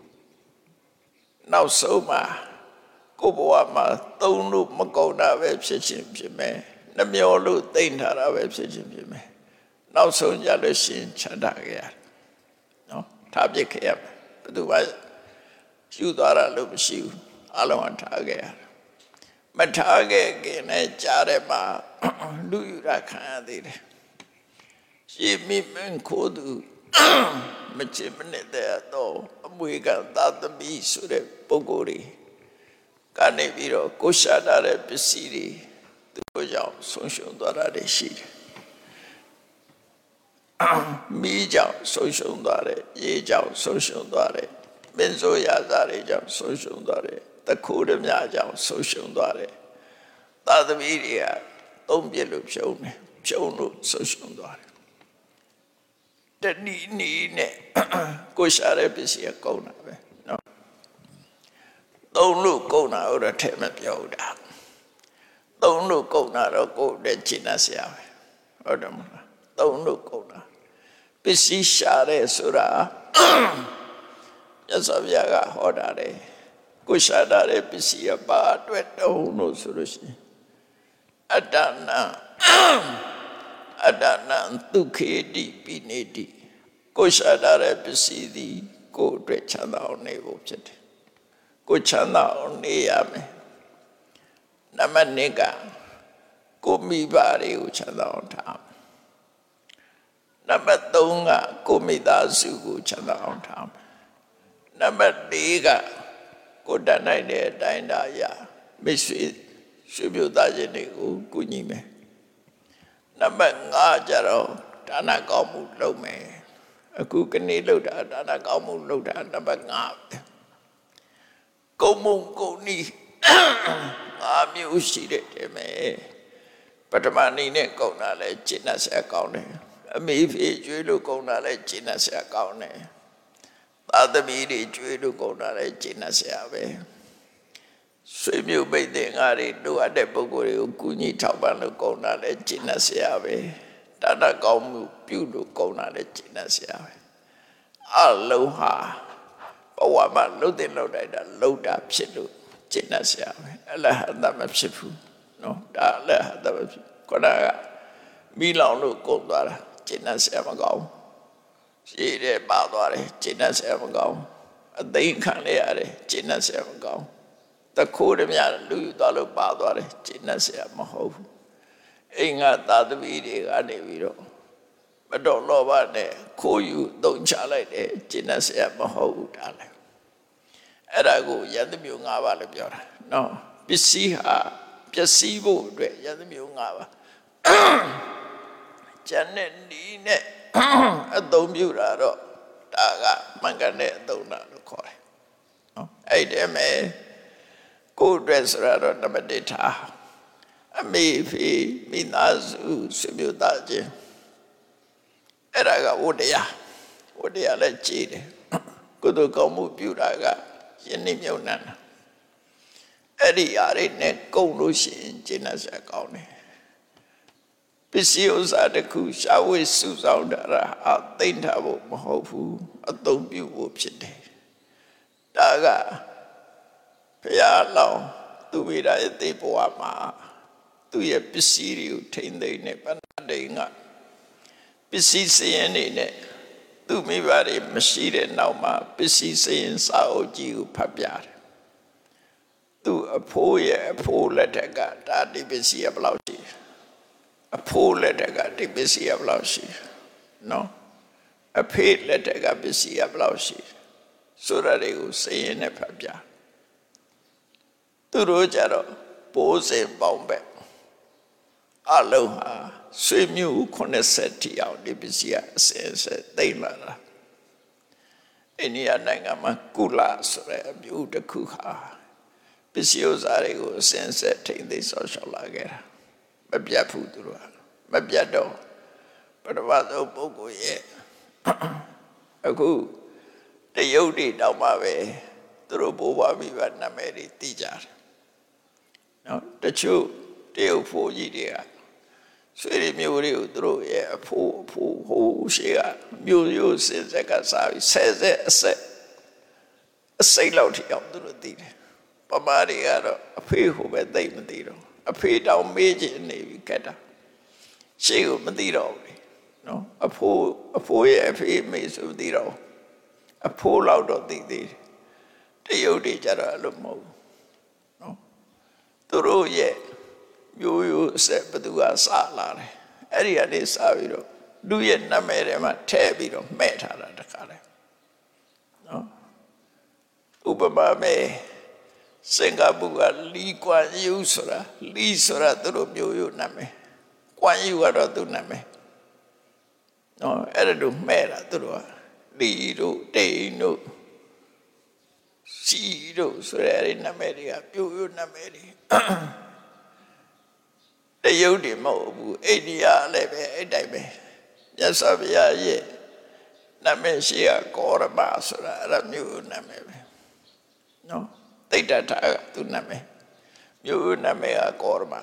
နောက်ဆုံးမှာကိုယ်ဘဝမှာသုံးလို့မကုန်တာပဲဖြစ်ချင်းဖြစ်မယ်နှမျောလို့သိမ့်ထားတာပဲဖြစ်ချင်းဖြစ်မယ်နောက်ဆုံးကြလို့ရှိရင်ချမ်းသာခဲ့ရတယ်နော်ထားပြစ်ခဲ့ရမယ်ဘယ်သူမှယူသွားတာလို့မရှိဘူးအလုံးထားခဲ့ရတယ်မထားခဲ့ခင်နဲ့ကြားထဲမှာလူယူတာခံရသေးတယ်ရှေးမိမင်းခိုးသူမချစ်မနစ်တဲ့အမွေကသာသမီဆိုတဲ့ပုဂ္ဂိုလ်တွေကနေပြီးတော့ကိုရှာတာတဲ့ပစ္စည်းတွေသူတို့ကြောင့်ဆုံးရှုံးသွားတာတွေရှိတယ်မိကြောင့်ဆုံးရှုံးသွားတယ်ရေကြောင့်ဆုံးရှုံးသွားတယ်မင်းဆိုရသားတွေကြောင့်ဆုံးရှုံးသွားတယ်တခိုးဓမြကြောင့်ဆုံးရှုံးသွားတယ်သာသမီတွေကသုံးပြစ်လို့ဖြုံးတယ်ဖြုံးလို့ဆုံးရှုံးသွားတယ်တဏီနီနဲ့ကိုရှာတဲ့ပစ္စည်းကကုန်တာပဲနော်သုံးလို့ကုန်တာဟုတ်တော့ထဲမပြောဘူးတာသုံးလို့ကုန်တာတော့ကိုယ်နဲ့ရှင်းနေစရာပဲဟုတ်တယ်မလားသုံးလို့ကုန်တာပစ္စည်းရှာတဲ့ဆိုတာမြတ်စွာဘုရားကဟောတာလေကိုရှာတဲ့ပစ္စည်းကပါအတွက်တုံးလို့ဆိုလို့ရှိရင်အတ္တနာအတ္တနာဒုက္ခေတိပိနေတိကိုရှာတဲ့ပစ္စည်းသည်ကိုယ်အတွက်ချမ်းသာအောင်နေဖို့ဖြစ်တယ်ကိုချမ်းသာအောင်နေရမယ်နမနိကကိုမိဘတွေကိုချမ်းသာအောင်ထားနံပါတ်သုံးကကိုမိသားစုကိုချမ်းသာအောင်ထားနံပါတ်လေးကကိုတတ်နိုင်တဲ့အတိုင်းဒါရမိတ်ဆွေဆွေမျိုးသားချင်းတွေကိုကူညီမယ်နံပါတ်ငါကျတော့ဒါနကောင်းမှုလုပ်မယ်အခုကနေလုပ်တာဒါနကောင်းမှုလုပ်တာနံပါတ်ငါပဲကုံမုံကုံနီငါမျိုးရှိတဲ့တည်းမယ်ပထမနေ့နဲ့ကုံတာလဲကျင့်တတ်ဆက်ကောင်းတယ်အမေဖေကျွေးလို့ကုံတာလဲကျင့်တတ်ဆက်ကောင်းတယ်သာသမီတွေကျွေးလို့ကုံတာလဲကျင့်တတ်ဆက်ပဲဆွေမျိုးပိတ်တဲ့ငါတွေတို့အပ်တဲ့ပုဂ္ဂိုလ်တွေကိုကူညီထောက်ပံ့လို့ကုံတာလဲကျင့်တတ်ဆက်ပဲဒါနကောင်းမှုပြုလို့ကုံတာလဲကျင့်တတ်ဆက်ပဲအလုံးဟာဘဝမှာလှုပ်တဲ့လှုပ်တိုင်းတာလှုပ်တာဖြစ်လို့ကျင့်တတ်ဆက်ပဲအလဟတမဖြစ်ဘူးနော်ဒါအလဟတမဖြစ်ခေါ်တာကမိလောင်လို့ကုန်သွားတာကျင့်တတ်ဆက်မကောင်းရှည်တဲ့ပါသွားတယ်ကျင့်တတ်ဆက်မကောင်းအသိခံရရတယ်ကျင့်တတ်ဆက်မကောင်းတခိုးဓမြလူယူသွားလို့ပါသွားတယ်ကျင့်တတ်ဆက်မဟုတ်ဘူးအိမ်ကသာသမီတွေကနေပြီးတော့မတော်လောဘနဲ့ခိုးယူတုံချလိုက်တယ်ကျင့်တတ်ဆက်မဟုတ်ဘူးဒါလည်းအဲ့ဒါကိုယန္တမျိုး၅ပါးလို့ပြောတာနော်ပစ္စည်းဟာပျက်စီးဖို့အတွက်ယန္တမျိုး၅ပါးကျန်တဲ့နီးနဲ့အသုံးပြုတာတော့ဒါကမှန်ကန်တဲ့အသုံးတာလို့ခေါ်တယ်နော်အဲ့ဒီမဲ့ကိုယ်အတွက်ဆိုတော့နံပါတ်တစ်ထားအမေဖေမိသားစုဆွေမျိုးသားချင်းအဲ့ဒါကဝတ္တရားဝတ္တရားလည်းကြည်တယ်ကုသိုလ်ကောင်းမှုပြုတာကယဉ်နှိမ့်မြုံနှံတာအဲ့ဒီအရာနဲ့ကုန်လို့ရှိရင်ကျင့်တတ်စရာကောင်းတယ်ပစ္စည်းဥစ္စာတစ်ခုရှာဝေစုဆောင်တာအသိမ့်ထားဖို့မဟုတ်ဘူးအသုံးပြုဖို့ဖြစ်တယ်ဒါကဘုရားလောင်းသူဝိရရဲ့တေဘဝမှာသူရဲ့ပစ္စည်းတွေကိုထိမ့်သိမ့်နေပဏ္ဍိန်ကပစ္စည်းစရင်နေနဲ့သူမိဘတွေမရှိတဲ့နောက်မှာပစ္စည်းစရင်စာအုပ်ကြီးကိုဖတ်ပြတယ်သူအဖိုးရဲ့အဖိုးလက်ထက်ကဒါဒီပစ္စည်းဘယ်လောက်ရှိအဖိုးလက်ထက်ကဒီပစ္စည်းဘယ်လောက်ရှိနော်အဖေလက်ထက်ကပစ္စည်းဘယ်လောက်ရှိဆိုရတွေကိုစည်ရင်နဲ့ဖတ်ပြသူတို့ကြတော့ပိုးစင်ပေါင်းပဲအလုံးဟာဆွေမျိုးခုနှစ်ဆယ်တီအောင်ဒီပစ္စည်းအစင်စသိမ့်လာတာအိန္ဒိယနိုင်ငံမှာကုလဆိုတဲ့အမျိုးတစ်ခုဟာပစ္စည်းဥစ္စာတွေကိုအစင်စထိမ့်သိမ်းဆောက်ရှောက်လာခဲ့တာမပြတ်ဘူးသူတို့ကမပြတ်တော့ပထမဆုံးပုဂ္ဂိုလ်ရဲ့အခုတရုတ်တွေတောက်မှပဲသူတို့ပိုးပွားပြီးပါနာမည်တွေသိကြတယ်နော်တချို့တရုတ်ဖိုးကြီးတွေကဆွေတွေမျိုးတွေကိုသူတို့ရဲ့အဖိုးအဖိုးဟိုရှိကမျိုးရိုးစင်စက်ကစားပြီးဆယ်ဆက်အဆက်အစိတ်လောက်ထိအောင်သူတို့သိတယ်ပမာတွေကတော့အဖေဟိုပဲသိမသိတော့အဖေတောင်မေးချင်နေပြီကတ်တာရှေ့ကိုမသိတော့ဘူးနော်အဖိုးအဖိုးရဲ့အဖေမေးဆိုသိတော့အဖိုးလောက်တော့သိသေးတယ်တရုတ်တွေကြတော့အဲ့လိုမဟုတ်ဘူးနော်သူတို့ရဲ့မျိုးရိုးအဆက်ဘသူကစလာတယ်အဲ့ဒီကနေစပြီးတော့လူရဲ့နာမည်ထဲမှာထည့်ပြီးတော့မှဲ့ထားတာတခါလဲနော်ဥပမာမဲ့စင်ကာပူကလီကွမ်ယူဆိုတာလီဆိုတာသူတို့မျိုးရိုးနာမည်ကွမ်ယူကတော့သူ့နာမည်နော်အဲ့ဒါတို့မှဲ့တာသူတို့ကလီတို့တိန်တို့စီတို့ဆိုရတဲ့နာမည်တွေကမျိုးရိုးနာမည်တွေတရုတ်တွေမဟုတ်ဘူးအိန္ဒိယလည်းပဲအဲ့တိုင်းပဲမြတ်စွာဘုရားရဲ့နာမည်ရှိကကောရမဆိုတာအဲ့ဒါမျိုးနာမည်ပဲနော်တိတ်တထာကသူနာမည်မျိုးနာမည်ကကောရမ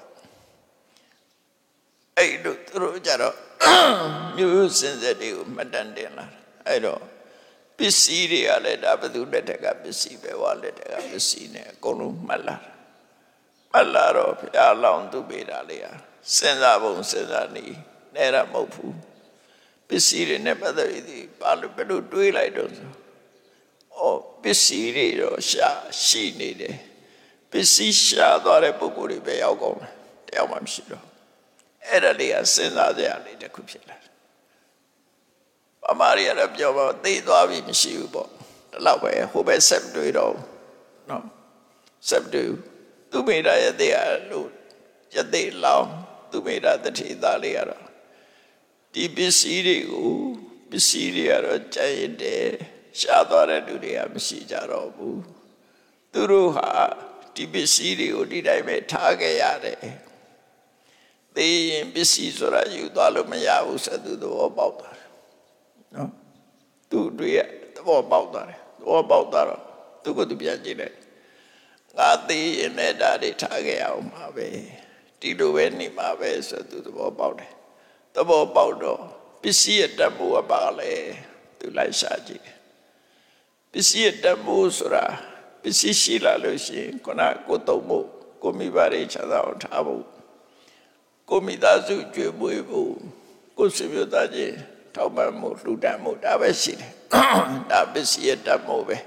အဲ့တို့သူတို့ကြတော့မျိုးစင်စစ်တွေကိုမှတ်တမ်းတင်လာအဲ့တော့ပစ္စည်းတွေကလည်းဒါဘသူလက်ထက်ကပစ္စည်းပဲဝါလက်ထက်ကပစ္စည်းနဲ့အကုန်လုံးမှတ်လာမှတ်လာတော့ဘုရားလောင်းသူပေးတာလေစဉ်းစားပုံစဉ်းစားနေနဲ့ရမဟုတ်ဘူးပစ္စည်းတွေနဲ့ပတ်သက်ပြီးဘာလို့ဘယ်လိုတွေးလိုက်တော့ဆိုအော်ပစ္စည်းတွေတော့ရှာရှိနေတယ်ပစ္စည်းရှာသွားတဲ့ပုဂ္ဂိုလ်တွေပဲရောက်ကုန်တယ်တယောက်မှမရှိတော့အဲ့ဒါလေးကစဉ်းစားကြရလေတခုဖြစ်လာတယ်ပမာရီရပြောပါသိသွားပြီမရှိဘူးပေါ့ဒီလောက်ပဲဟိုပဲဆက်တွေးတော့နော်ဆက်တွေးသူမိတာရဲ့တရားလို့ယသိလောင်းသူမိတာတတိသားလေးရတော့ဒီပစ္စည်းတွေကိုပစ္စည်းတွေကတော့ကြိုက်တယ်ရှားသွားတဲ့လူတွေကမရှိကြတော့ဘူးသူတို့ဟာဒီပစ္စည်းတွေကိုဒီတိုင်းပဲထားခဲ့ရတယ်သိရင်ပစ္စည်းဆိုတာယူသွားလို့မရဘူးဆိုသူသဘောပေါက်သွားတယ်နော်သူတွေရဲ့သဘောပေါက်သွားတယ်သဘောပေါက်သွားတော့သူကသူပြန်ကြည့်လိုက်ငါသိရင်လည်းဒါတွေထားခဲ့အောင်ပါပဲဒီလိုပဲနေမှာပဲဆိုသူသဘောပေါက်တယ်သဘောပေါက်တော့ပစ္စည်းရဲ့တတ်ဖို့ကပါလေသူလိုက်ရှာကြည့်ပစ္စည်းရဲ့တတ်ဖို့ဆိုတာပစ္စည်းရှိလာလို့ရှိရင်ခုနကိုတုံးဖို့ကိုမိဘတွေချသာအောင်ထားဖို့ကိုမိသားစုကြွေးပွေးဖို့ကိုဆွေမျိုးသားချင်းထောက်ပံ့မှုလှူဒန်းမှုဒါပဲရှိတယ်ဒါပစ္စည်းရဲ့တတ်ဖို့ပဲ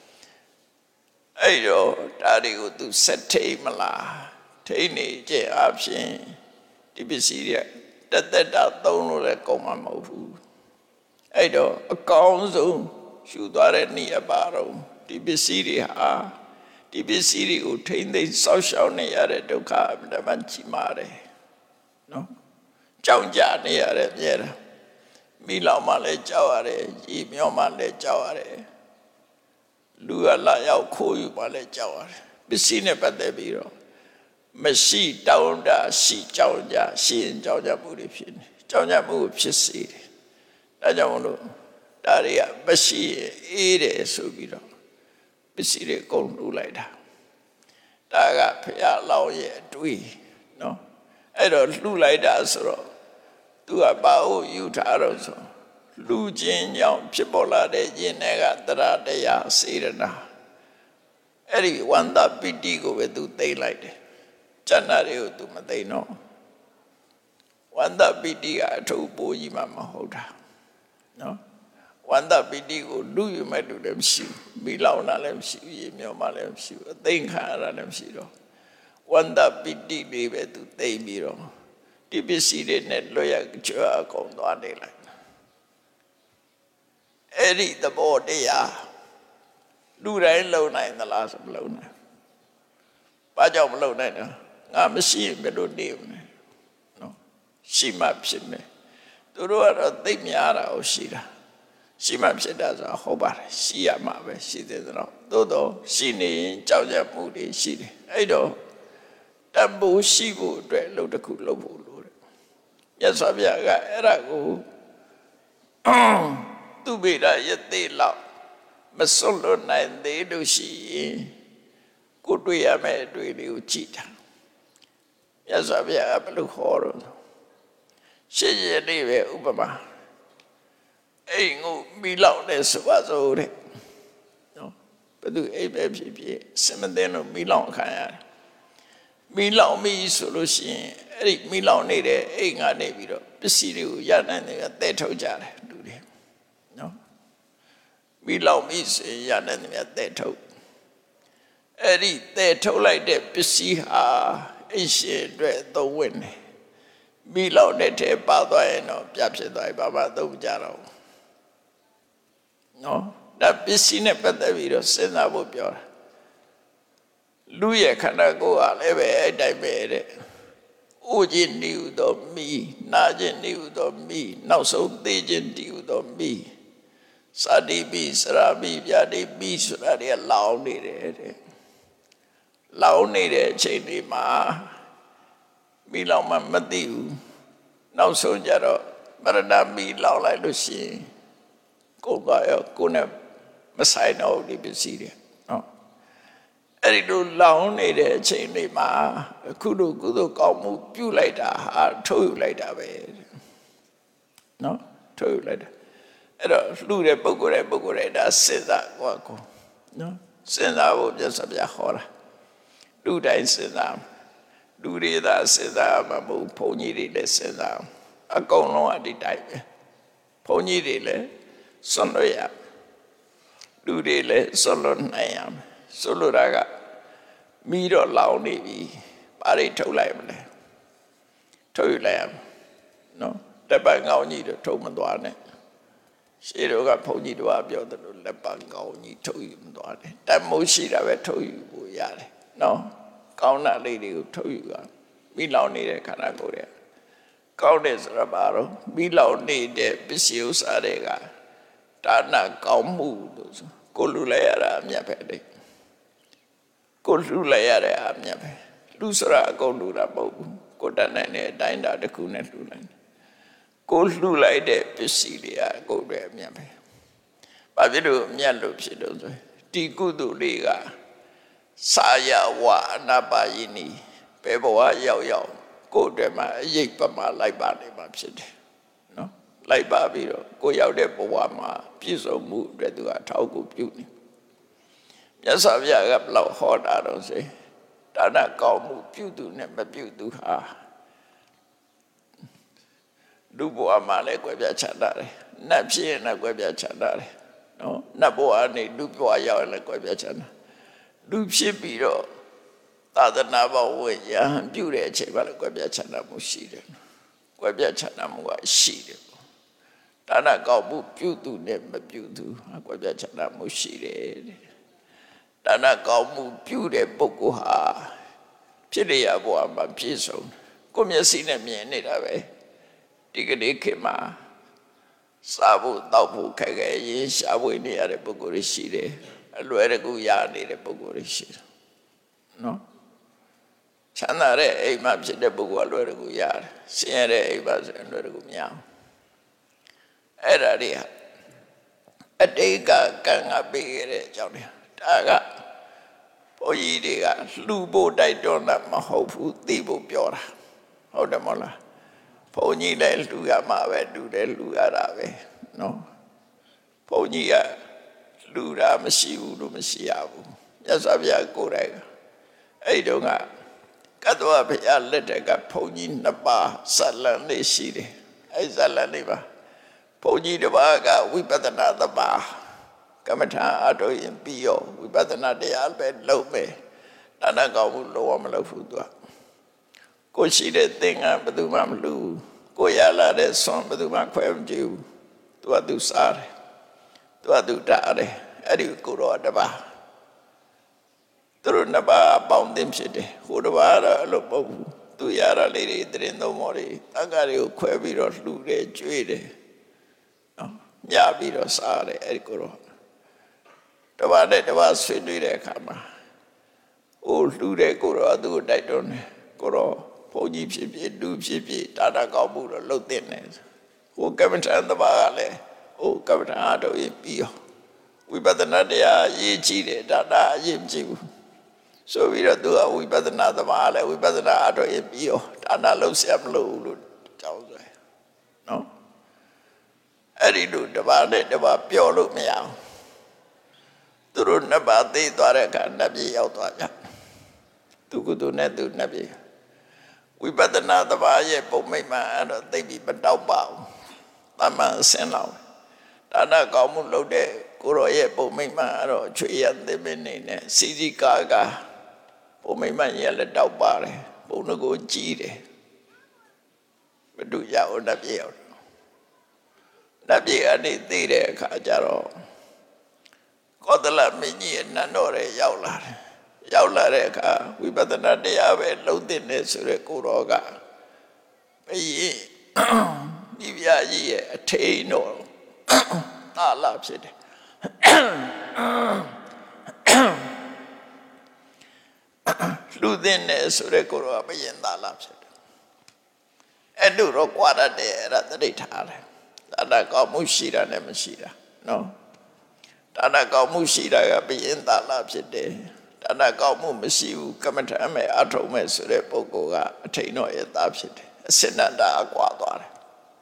အဲ့တော့ဒါတွေကိုသူစက်ထိတ်မလားထိတ်နေကြအဖြစ်ဒီပစ္စည်းတွေတသက်တာသုံးလို့လည်းကောင်းမှာမဟုတ်ဘူးအဲ့တော့အကောင်းဆုံးရှူသွားတဲ့နေရာပါတော့ဒီပစ္စည်းတွေဟာဒီပစ္စည်းတွေကိုထိမ့်သိမ်းဆောက်ရှောက်နေရတဲ့ဒုက္ခအမှန်တမ်းကြီးမားတယ်နော်ကြောင်ကြနေရတဲ့ပြဲတာမိလောင်မှလည်းကြောက်ရတယ်ရေမြောမှလည်းကြောက်ရတယ်လူကလာရောက်ခိုးယူမှလည်းကြောက်ရတယ်ပစ္စည်းနဲ့ပတ်သက်ပြီးတော့မရှိတောင်းတာရှိကြောင်ကြရှိရင်ကြောင်ကြမှုတွေဖြစ်နေကြောင်ကြမှုဖြစ်စေတယ်ဒါကြောင့်မလို့ဒါတွေကမရှိအေးတယ်ဆိုပြီးတော့ပစ္စည်းတွေကုန်လှူလိုက်တာဒါကဖရာလောင်းရဲ့အတွေးနော်အဲ့တော့လှူလိုက်တာဆိုတော့သူကဘာလို့ယူထားတော့ဆိုလူချင်းကြောင့်ဖြစ်ပေါ်လာတဲ့ယင်တွေကတရားတရားစေရနာအဲ့ဒီဝန္တာပိတိကိုပဲသူသိမ့်လိုက်တယ်ကျန်တာတွေကိုသူမသိမ့်တော့ဝန္တာပိတိကအထုပ်ပိုးကြီးမှမဟုတ်တာနော်ဝ wanda piti ko lu yu mai lu le msi mi lao na le msi ye myo ma le msi a thein kha ra le msi ro wanda piti le be tu thein bi ro ti pisi de ne lo ya chwa kaung twa ne lai eri the bo de ya lu dai lo nai na la sa lo nai ba jaw ma lo nai na nga ma shi me lo ne no shi ma phit me tu ro a thai mya ra o shi ra shi ma phit da sa ho ba shi ya ma be shi de so do do shi ni jaw ja mu de shi de ai do tam bu shi bu twet lo ta khu lo bu lo de Yat Sa Bya ga ai ra ko tu be da yat te lao ma son lo nai de lo shi ko twi ya me twi li ko chi ta Yat Sa Bya ba lo kho ro shi ye ni be upama ai ngô mi lao ne so ba so de no ba tu ai be phi phi sim den lo mi lao khan ya mi lao mi so lo shin ai mi lao ne de ai nga ne bi ro pisi de ko ya nan de te thau ja de du de no mi lao mi se ya nan de te thau ai te thau lai de pisi ha ai shin twe thong win ne mi lao ne the pa twa yin no pya phit twa ba ba thong ja ro no da pisi ne pat ta bi ro sin sa bo pyo da lu ye khana ko a le be ai tai be de ô chin ni u do mi na chin ni u do mi nauk song te chin ti u do mi sa di bi sra bi pya di bi sra de lao ne de de lao ne de chain ni ma mi lao ma ma ti u nauk song ja ro marana mi lao lai lo shin ko ga yo ko ne ma sai no di pisi de noအဲ့ဒီလိုလောင်နေတဲ့အချိန်လေးမှာအခုလိုကုသိုလ်ကောင်းမှုပြုလိုက်တာဟာထုတ်ယူလိုက်တာပဲနော်ထုတ်ယူလိုက်တာအဲ့တော့လှူတဲ့ပုဂ္ဂိုလ်တဲ့ပုဂ္ဂိုလ်တဲ့ဒါစဉ်းစားကိုကိုနော်စဉ်းစားဖို့ပြတ်စပြဟောတာလူတိုင်းစဉ်းစားလူတွေသာစဉ်းစားမှာမဟုတ်ဘုန်းကြီးတွေလည်းစဉ်းစားအကုန်လုံးအဒီတိုင်းပဲဘုန်းကြီးတွေလည်းစွန့်လို့ရလူတွေလည်းစွန့်လို့နိုင်ရမယ်ဆိုလိုတာကမိတော့လောင်နေပြီဘာတွေထုတ်လိုက်မလဲထုတ်ယူလိုက်ရမယ်နော်လက်ပံကောင်းကြီးတော့ထုတ်မသွားနဲ့ရှေးတော့ကဘုန်းကြီးတို့ကပြောတယ်လို့လက်ပံကောင်းကြီးထုတ်ယူမသွားနဲ့တတ်မိုးရှိတာပဲထုတ်ယူဖို့ရတယ်နော်ကောင်းတာလေးတွေကိုထုတ်ယူရမိလောင်နေတဲ့ခန္ဓာကိုယ်တွေကောင်းတယ်ဆိုတော့ဘာလို့မိလောင်နေတဲ့ပစ္စည်းဥစ္စာတွေကဒါနကောင်းမှုလို့ဆိုကိုလူလိုက်ရတာအမြတ်ပဲလေကိုလှူလိုက်ရတဲ့အမြတ်ပဲလှူစရာအကုန်လှူတာမဟုတ်ဘူးကိုတတ်နိုင်တဲ့အတိုင်းတာတစ်ခုနဲ့လှူလိုက်ကိုလှူလိုက်တဲ့ပစ္စည်းတွေအကုန်ပဲအမြတ်ပဲဘာဖြစ်လို့အမြတ်လို့ဖြစ်လို့ဆိုဒီကုသိုလ်လေးကစာယဝအနာပါယိနီဘယ်ဘဝရောက်ရောက်ကိုယ်တည်းမှာအရေးပမာလိုက်ပါနေမှာဖြစ်တယ်နော်လိုက်ပါပြီးတော့ကိုရောက်တဲ့ဘဝမှာပြည့်စုံမှုအတွက်သူကအထောက်အကူပြုနေမြတ်စွာဘုရားကဘလောက်ဟောတာတော့စေဒါနကောင်းမှုပြုသူနဲ့မပြုသူဟာလူဘဝမှာလည်းကွဲပြားခြားတာတယ်နတ်ဖြစ်ရင်လည်းကွဲပြားခြားတာတယ်နော်နတ်ဘဝနဲ့လူဘဝရောက်ရင်လည်းကွဲပြားခြားတာလူဖြစ်ပြီးတော့သာသနာ့ဘဝရဟန်းပြုတဲ့အချိန်မှာလည်းကွဲပြားခြားတာမှုရှိတယ်ကွဲပြားခြားတာမှုကရှိတယ်ဒါနကောင်းမှုပြုသူနဲ့မပြုသူဟာကွဲပြားခြားတာမှုရှိတယ်ဒါနကောင်းမှုပြုတဲ့ပုဂ္ဂိုလ်ဟာဖြစ်ရဘဝမှာပြည့်စုံကိုမျက်စိနဲ့မြင်နေတာပဲဒီကနေ့ခေတ်မှာစားဖို့တောက်ဖို့ခက်ခဲရင်ရှားဝေးနေရတဲ့ပုဂ္ဂိုလ်တွေရှိတယ်အလွယ်တကူရနေတဲ့ပုဂ္ဂိုလ်တွေရှိတယ်နော်ချမ်းသာတဲ့အိမ်မှာဖြစ်တဲ့ပုဂ္ဂိုလ်အလွယ်တကူရတယ်ဆင်းရဲတဲ့အိမ်မှာဆိုရင်အလွယ်တကူမရဘူးအဲ့ဒါတွေဟာအတိတ်ကကံကပေးခဲ့တဲ့အကြောင်းတွေဒါကဘုန်းကြီးတွေကလှူဖို့တိုက်တွန်းတာမဟုတ်ဘူးသိဖို့ပြောတာဟုတ်တယ်မဟုတ်လားဘုန်းကြီးလည်းလှူရမှာပဲလှူတယ်လှူရတာပဲနော်ဘုန်းကြီးကလှူတာမရှိဘူးလို့မရှိရဘူးမြတ်စွာဘုရားကိုယ်တိုင်အဲ့တုန်းကကတ္တဝဘုရားလက်ထက်ကဘုန်းကြီးနှစ်ပါးဇာလံလေးရှိတယ်အဲ့ဇာလံလေးပါဘဘုန်းကြီးတစ်ပါးကဝိပဿနာသဘာကမ္မထာအထုတ်ရင်ပြီးရောဝိပဿနာတရားပဲလုပ်မယ်ဒါနကောင်းမှုလောမလုပ်ဘူးသူကကိုရှိတဲ့သင်္ကန်းဘယ်သူမှမလူကိုရလာတဲ့ဆွမ်းဘယ်သူမှခွဲမကြည့်ဘူးသူကသူစားတယ်သူကသူတားတယ်အဲ့ဒီကိုတော့တပါသူတို့နှစ်ပါးအပေါင်းအသင်းဖြစ်တယ်ဟိုတစ်ပါးတော့အဲ့လိုမဟုတ်ဘူးသူရတာလေးတွေတရင်သုံးမော်တွေတက္ကရာတွေကိုခွဲပြီးတော့လှူတယ်ကျွေးတယ်နော်ညပြီးတော့စားတယ်အဲ့ဒီကိုတော့တပါးနဲ့တပါးဆွေးနွေးတဲ့အခါမှာဟိုလှူတဲ့ကိုတော့သူ့ကိုတိုက်တွန်းတယ်ကိုတော့ဘုန်းကြီးဖြစ်ဖြစ်လူဖြစ်ဖြစ်တာတာကောက်မှုတော့လှုပ်တဲ့နေဟိုကမ္မထန်တပါးကလည်းဟိုကမ္မထန်အထုတ်ရင်ပြီးရောဝိပဿနာတရားအရေးကြီးတယ်ဒါတာအရေးမကြီးဘူးဆိုပြီးတော့သူကဝိပဿနာသမားလည်းဝိပဿနာအထုတ်ရင်ပြီးရောဒါနာလုံးဆရာမလို့လို့ကြောင်းဆိုနော်အဲ့ဒီလိုတပါးနဲ့တပါးပြောလို့မရအောင်သူတို့နှစ်ပါးသိသွားတဲ့အခါနတ်ပြည်ရောက်သွားကြသူကသူနဲ့သူနတ်ပြည်ဝိပဿနာသမားရဲ့ပုံမိတ်မှအဲ့တော့သိပြီးမတောက်ပါဘူးတမန်ဆင်းလောက်ဒါနကောင်းမှုလုပ်တဲ့ကိုရောရဲ့ပုံမိတ်မှအဲ့တော့ချွေရသိမင်းနေနဲ့စီစီကာကပုံမိတ်မှရဲ့လက်တောက်ပါတယ်ပုံတကိုကြီးတယ်မတူရအောင်နတ်ပြည်ရောက်နတ်ပြည်ကနေသိတဲ့အခါကျတော့ကောသလမင်းကြီးရဲ့နတ်တော်ရဲ့ရောက်လာတယ်ရောက်လာတဲ့အခါဝိပဿနာတရားပဲလုံးသိနေဆိုတဲ့ကိုရောကဘယင်ဒီဗျာကြီးရဲ့အထိန်တော်တာလာဖြစ်တယ်လူသိနေဆိုတဲ့ကိုရောဘယင်တာလာဖြစ်တယ်အဲ့လိုတော့ကြွားတတ်တယ်အဲ့ဒါသတိထားတယ်ဒါနကောင်းမှုရှိတာနဲ့မရှိတာနော်ဒါနကောင်းမှုရှိတာကဘယင်တာလာဖြစ်တယ်ဒါနကောင်းမှုမရှိဘူးကမ္မထမ်းမဲ့အထုံးမဲ့ဆိုတဲ့ပုဂ္ဂိုလ်ကအထိန်တော်ရဲ့သားဖြစ်တယ်အစင်တတာအကွာသွားတယ်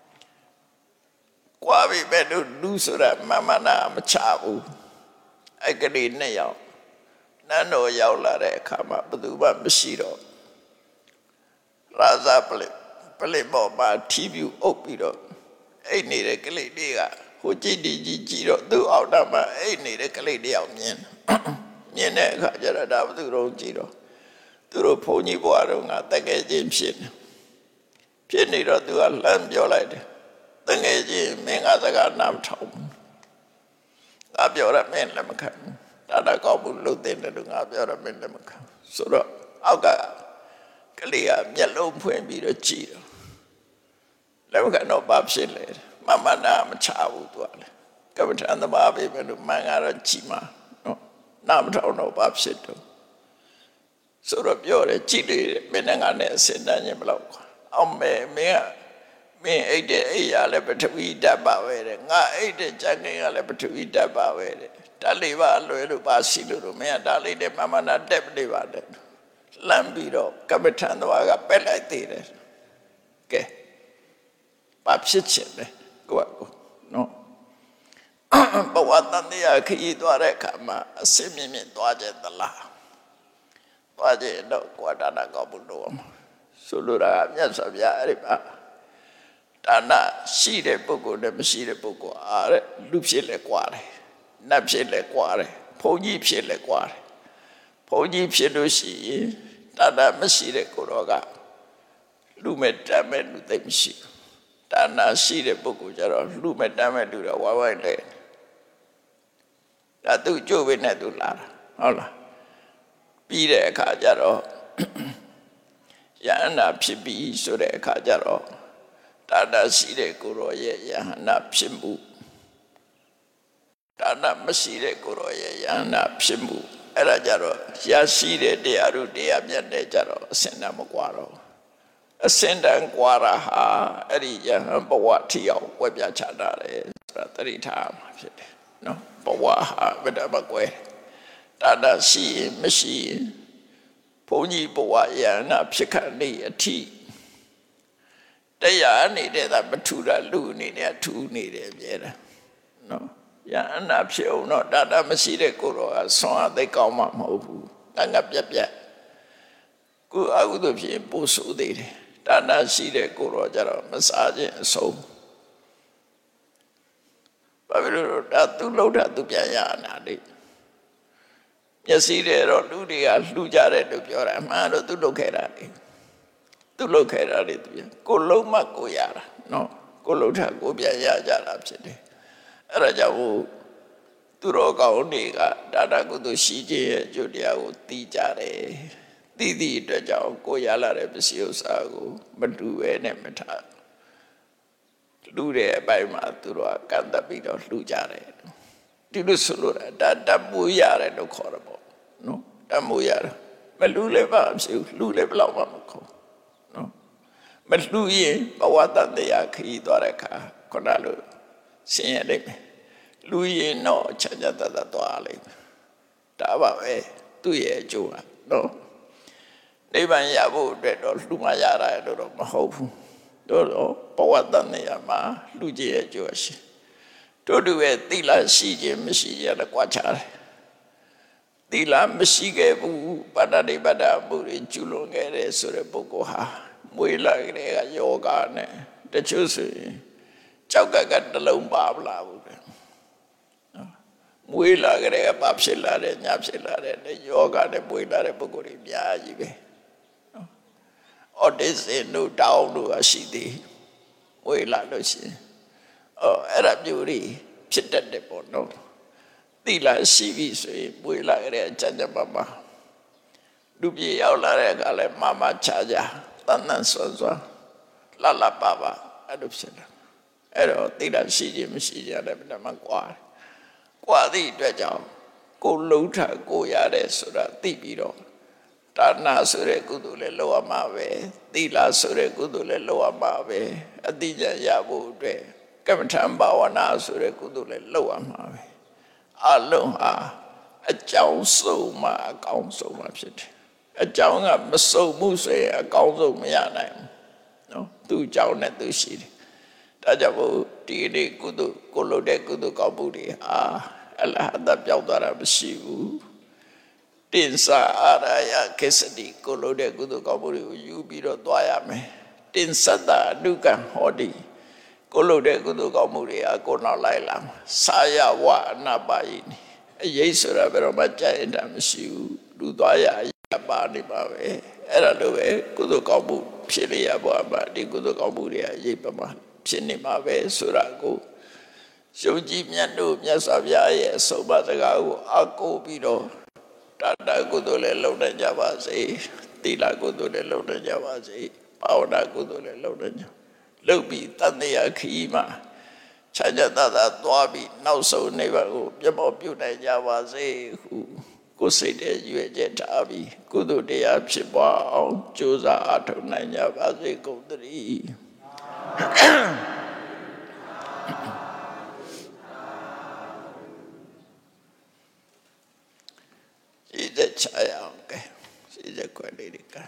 ကွာပြီပဲလို့လူဆိုတာမမနာမချဘူးအဲ့ကလေးနဲ့ရောက်နန်းတော်ရောက်လာတဲ့အခါမှာဘယ်သူမှမရှိတော့ရာဇပလိပလိပေါ်မှာထီးပြူအုပ်ပြီးတော့အဲ့နေတဲ့ကလေးလေးကဟိုကြည့်ဒီကြည့်ကြည့်တော့သူ့အောက်တာမှာအဲ့နေတဲ့ကလေးတယောက်မြင်မြင်တဲ့အခါကျတော့ဒါဘသူတို့ကြည့်တော့သူတို့ဘုန်းကြီးဘွားတို့ကတကယ်ချင်းဖြစ်နေဖြစ်နေတော့သူကလှမ်းပြောလိုက်တယ်တကယ်ချင်းမင်းကစကားနားမထောင်ဘူးငါပြောရမင်းလည်းမခံဘူးဒါတော့ကောက်ဘူးလို့တဲ့လို့ငါပြောရမင်းလည်းမခံဆိုတော့အောက်ကကလေးကမျက်လုံးဖွင့်ပြီးတော့ကြည့်တော့လည်းမခံတော့ဘာဖြစ်လဲမမနာမချဘူးသူကလည်းကမ္မထန်သမားပဲပဲလို့မှန်ကတော့ကြည်မှာနော်နာမထောင်တော့ဘာဖြစ်တော့ဆိုတော့ပြောတယ်ကြည့်လေမင်းနဲ့ငါနဲ့အစင်တန်းချင်းဘလောက်အောင်မဲမင်းကမင်းအိတ်တဲ့အိယာလည်းပထဝီဓာတ်ပါပဲတဲ့ငါအိတ်တဲ့ကြံငင်ကလည်းပထဝီဓာတ်ပါပဲတဲ့ဓာတ်လေးပါလွယ်လို့ပါရှိလို့တော့မင်းကဓာတ်လေးတဲ့မမနာတက်ပလေးပါတဲ့လမ်းပြီးတော့ကမ္မထန်သွားကပက်လိုက်သေးတယ်ကဲဘာဖြစ်ချင်လဲကိုကနော်ဘဝတန်တရားခရီးသွားတဲ့အခါမှာအစင်းမြင့်မြင့်သွားကြသလားသွားကြတော့ကွာဒါနကောဘူးလို့ဆိုလိုတာမြတ်စွာဘုရားအဲ့ဒီပါဒါနရှိတဲ့ပုဂ္ဂိုလ်နဲ့မရှိတဲ့ပုဂ္ဂိုလ်အားတဲ့လူဖြစ်လဲကွာတယ်နတ်ဖြစ်လဲကွာတယ်ဘုန်းကြီးဖြစ်လဲကွာတယ်ဘုန်းကြီးဖြစ်လို့ရှိရင်ဒါနမရှိတဲ့ကိုတော့ကလူမဲ့တတ်မဲ့လူသိမရှိဘူးဒါနရှိတဲ့ပုဂ္ဂိုလ်ကြတော့လူမဲ့တတ်မဲ့လူတော့ဝိုင်းဝိုင်းလဲဒါသူကြိုးပဲနဲ့သူလာတာဟုတ်လားပြီးတဲ့အခါကျတော့ယဟနာဖြစ်ပြီးဆိုတဲ့အခါကျတော့ဒါနရှိတဲ့ကိုရောရဲ့ယဟနာဖြစ်မှုဒါနမရှိတဲ့ကိုရောရဲ့ယဟနာဖြစ်မှုအဲ့ဒါကြတော့ရရှိတဲ့တရားတို့တရားမြတ်တဲ့ကြတော့အစင်တန်မကွာတော့အစင်တန်ကွာတာဟာအဲ့ဒီယဟန်ဘဝထီအောင်ကွဲပြားခြားတာလေဆိုတာတတိထားမှာဖြစ်တယ်နော်ဘဝဟာဘယ်တော့မှကွဲဒါနရှိရင်မရှိရင်ဘုန်းကြီးဘဝယဟနာဖြစ်ခန့်နေအထိတရားနေတဲ့that မထူတာလူအနေနဲ့ထူနေတယ်ပြဲတာနော်ယဟနာဖြစ်အောင်တော့ဒါနမရှိတဲ့ကိုတော့ဆွမ်းအသိကောင်းမှမဟုတ်ဘူးတန်ခါပြက်ပြက်ကိုအကုသိုလ်ဖြစ်ပို့ဆိုသေးတယ်ဒါနရှိတဲ့ကိုတော့ကြတော့မစားခြင်းအဆုံးလို့ဒါသူလှုပ်တာသူပြန်ရနာလေမျက်စိတွေတော့လူတွေကလှူကြတယ်လို့ပြောတာအမှန်တော့သူလှုပ်ခဲ့တာလေသူလှုပ်ခဲ့တာလေသူပြန်ကိုလုံးမကိုရတာနော်ကိုလှုပ်တာကိုပြန်ရကြတာဖြစ်တယ်အဲ့ဒါကြောင့်သူတော်ကောင်းတွေကဒါနကုသိုလ်ရှိခြင်းရဲ့အကျိုးတရားကိုသိကြတယ်သိသည့်အတွက်ကြောင့်ကိုရလာတဲ့ပစ္စည်းဥစ္စာကိုမတူပဲနဲ့မထားလူတဲ့အပိုင်းမှာသူတို့ကကန့်သက်ပြီးတော့လှူကြတယ်ဒီလိုဆိုလို့ဒါတတ်မှုရတယ်လို့ခေါ်တယ်ပေါ့နော်တတ်မှုရတယ်မလှူလည်းမဖြစ်ဘူးလှူလည်းဘယ်တော့မှမခေါ်နော်မလှူရင်ဘဝတန်တရားခရီးသွားတဲ့အခါခုနလိုဆင်းရဲလိမ့်မယ်လူရင်တော့ချမ်းသာတတ်တတ်သွားလိမ့်မယ်ဒါပါပဲသူ့ရဲ့အကျိုးอ่ะနော်နိဗ္ဗာန်ရဖို့အတွက်တော့လှူမရတာလို့တော့မဟုတ်ဘူးတို့တော့ဘဝတန်တရားမှာလှူခြင်းရဲ့အကျိုးရှိတို့တူရဲ့သီလရှိခြင်းမရှိခြင်းလည်းကြွားချတယ်သီလမရှိခဲ့ဘူးပတ္တနိဗ္ဗာန်မှုတွေကျူးလွန်ခဲ့တဲ့ဆိုတဲ့ပုဂ္ဂိုလ်ဟာမွေးလာကြတဲ့ကယောဂနဲ့တချို့ဆိုရင်ကြောက်ကကတလုံးပါမလာဘူးတဲ့မွေးလာကြတဲ့ကဘာဖြစ်လာတဲ့ညာဖြစ်လာတဲ့ယောဂနဲ့မွေးလာတဲ့ပုဂ္ဂိုလ်တွေအများကြီးပဲအော်ဒီစင်တို့တောင်းတို့ရှိသေးမွေးလာလို့ရှိရင်အော်အဲ့ဒါမျိုးတွေဖြစ်တတ်တယ်ပေါ့နော်သီလရှိပြီဆိုရင်မွေးလာကြတဲ့အကျဉ်းချုပ်ပါမှာလူပြေရောက်လာတဲ့အခါလဲမမချာချာတန်တန်ဆွမ်းဆွမ်းလှလှပပအဲ့လိုဖြစ်လာအဲ့တော့သီလရှိခြင်းမရှိခြင်းလည်းဘယ်မှကွာကွာသည့်အတွက်ကြောင့်ကိုလုံးထကိုရတယ်ဆိုတာသိပြီးတော့ဒါနဆိုတဲ့ကုသိုလ်လည်းလုပ်ရမှာပဲသီလဆိုတဲ့ကုသိုလ်လည်းလုပ်ရမှာပဲအတိအကျရဖို့အတွက်ကမ္မထံဘာဝနာဆိုတဲ့ကုသိုလ်လည်းလုပ်ရမှာပဲအလုံးဟာအကြောင်းစုံမှအကောင်းဆုံးမှဖြစ်တယ်အကြောင်းကမစုံမှုဆိုရင်အကောင်းဆုံးမရနိုင်ဘူးနော်သူ့အကြောင်းနဲ့သူရှိတယ်ဒါကြောင့်မို့ဒီနေ့ကုသိုလ်ကိုလုပ်တဲ့ကုသိုလ်ကောင်းမှုတွေဟာအလဟတပြောင်းသွားတာမရှိဘူးတင်္စာအာရယကိစ္စတိကိုလုပ်တဲ့ကုသိုလ်ကောင်းမှုတွေကိုယူပြီးတော့သွားရမယ်တင်္စတအနုကံဟောတိကိုလုပ်တဲ့ကုသိုလ်ကောင်းမှုတွေဟာကိုနောက်လိုက်လာမှာစာယဝအနာပါယိနိအရေးဆိုတာဘယ်တော့မှကြာရင်တာမရှိဘူးလူသွားရအပါနေပါပဲအဲ့ဒါလိုပဲကုသိုလ်ကောင်းမှုဖြစ်လျက်ပေါ်မှာဒီကုသိုလ်ကောင်းမှုတွေအရေးပမာဖြစ်နေမှာပဲဆိုတာကိုရှုံးကြည်မြတ်တို့မြတ်စွာဘုရားရဲ့အဆုံးအမစကားကိုအကိုပြီးတော့တာတာကုသိုလ်လည်းလုပ်နိုင်ကြပါစေသီလကုသိုလ်လည်းလုပ်နိုင်ကြပါစေဘာဝနာကုသိုလ်လည်းလုပ်နိုင်ကြလုပ်ပြီးတန်တရားခီးမှာချမ်းသာသာသွားပြီးနောက်ဆုံးနိဗ္ဗာန်ကိုပြမောပြုနိုင်ကြပါစေဟုကိုယ်စိတ်ရဲ့ရွေချက်ထားပြီးကုသိုလ်တရားဖြစ်ပွားအောင်ကြိုးစားအားထုတ်နိုင်ကြပါစေကုန်သတည်းရှိတဲ့ချာရအောင်ကဲရှိတဲ့ခွက်လေးတွေကဲ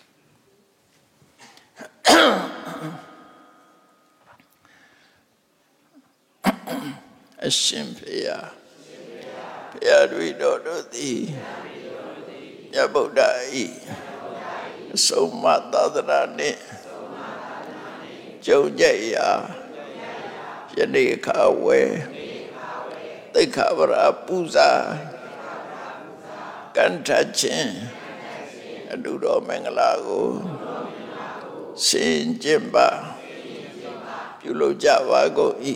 အရှင်ဖေယဖေယတို့တော်တို့သည်မြတ်ဗုဒ္ဓ၏အဆုံးအမသာသနာနှင့်ကြုံကြရာယနေ့ခါဝဲသိက္ခာပရပူဇာကန္ထချင်းအတုတော်မင်္ဂလာကိုစင်ကြင်ပါပြုလုပ်ကြပါကုန်၏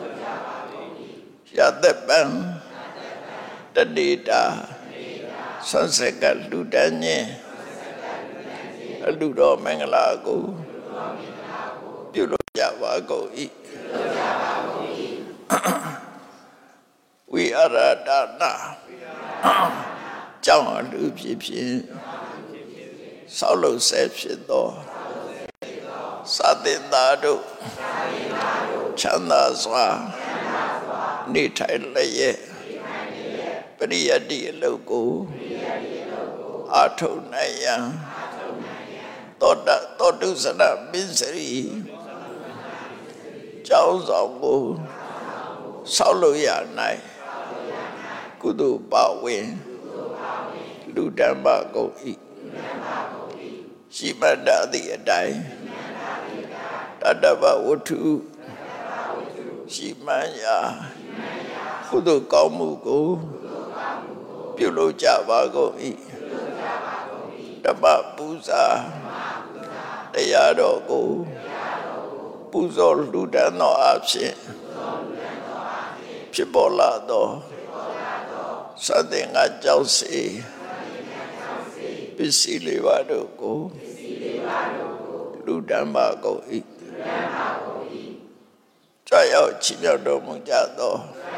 ရသက်ပံတတိတာဆန်းဆက်ကလူတန်းခြင်းအတုတော်မင်္ဂလာကိုပြုလုပ်ကြပါကုန်၏ဝိအရဒနာကြောင့်အလူဖြစ်ဖြစ်ဆောက်လုပ်ဆဲဖြစ်သောသာသနာတို့ချမ်းသာစွာနေထိုင်လျက်ပရိယတ္တိအလုပ်ကိုအာထုံနိုင်ရန်သောတသောတုဇနမင်းစရီကျောင်းဆောင်ကိုဆောက်လုပ်ရနိုင်ကုသိုလ်ပါဝင်လူတန်းပါကုန်၏ရှိမှတ်တာသည့်အတိုင်းတတ္တဗဝတ္ထုရှိမှန်ရာကုသိုလ်ကောင်းမှုကိုပြုလုပ်ကြပါကုန်၏ဓမ္မပူဇာတရားတော်ကိုပူဇော်လှူဒန်းသောအဖြစ်ဖြစ်ပေါ်လာသောသတ္တင်္ဂကြောင့်စေပစ္စည်းလေးပါးတို့ကိုလူဒန်းပါကုန်၏ကြာရောက်ချီးမြှောက်တော်မူကြသော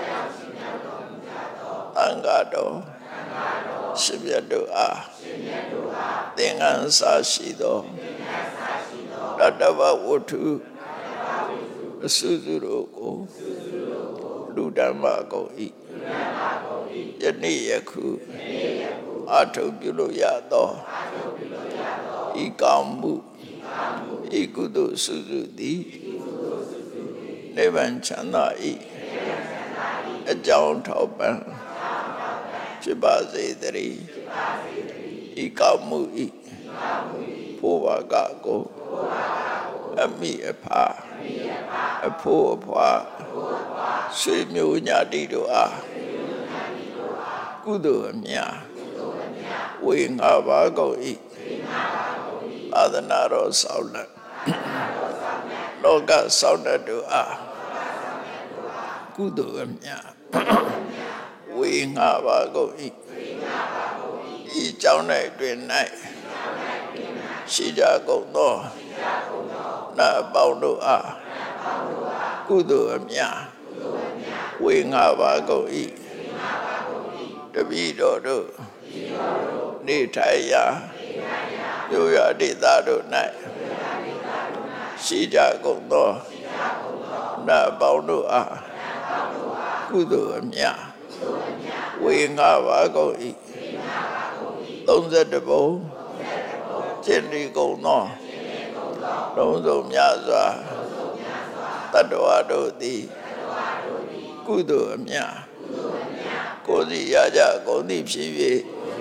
အင်္ဂါတော်ရှင်မြတ်တို့အားသင်္ကန်းစာရှိသောရတ္တဝဝတ္ထုအစုစုတို့ကိုလူဒန်းပါကုန်၏ယနေ့ယခုအာထုပ်ပြုလို့ရသောဤကောင်းမှုဤကုသိုလ်စုစုသည်နိဗ္ဗာန်ချမ်းသာ၏အကြောင်းထောက်ပံ့ဖြစ်ပါစေတည်းဤကောင်းမှုဤဖို့ပါကကိုအမိအဖအဖို့အဖွာဆွေမျိုးညာတိတို့အားကုသိုလ်အမြတ်ဝေငါပါကုန်၏သာသနာတော်ဆောင်လက်လောကဆောင်တဲ့တို့အားကုသိုလ်အမြတ်ဝေငါပါကုန်၏ဤကြောင့်၌တွင်၌ရှိကြကုန်သောနာပေါင်းတို့အားကုသိုလ်အမြတ်ဝေငါပါကုန်၏တပည့်တော်တို့နေထိုင်ရာမြို့ရဒေသတို့၌ရှိကြကုန်သောနာပေါင်းတို့အားကုသိုလ်အမြတ်ဝေငါပါကုန်၏သုံးဆယ်တဘုံကျင့်ဒီကုန်သောလုံးစုံများစွာတတ္တဝါတို့သည်ကုသိုလ်အမြတ်ကိုယ်စီရကြကုန်သည်ဖြစ်၍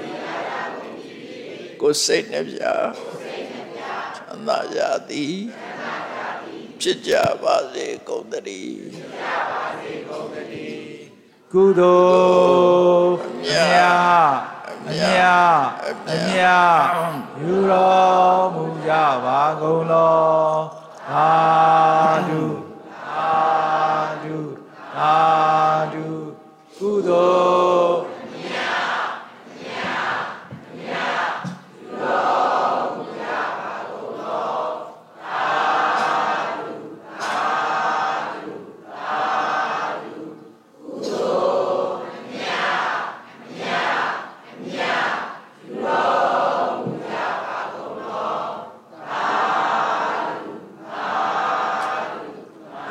ကိုယ်စိတ်နှပြချမ်းသာကြသည်ဖြစ်ကြပါစေကုန်သတည်းကုသိုလ်အမြတ်အမြတ်အမြတ်ယူတော်မူကြပါကုန်လောသာဓုသာဓုသာဓုကုသိုလ်အမြတ်အမြတ်အမြတ်ယူတော်မူကြပါကုန်လောသာဓုသာဓုသာဓုကုသိုလ်အမြတ်အမြတ်အမြတ်ယူတော်မူကြပါကုန်လောသာဓုသာဓုသာ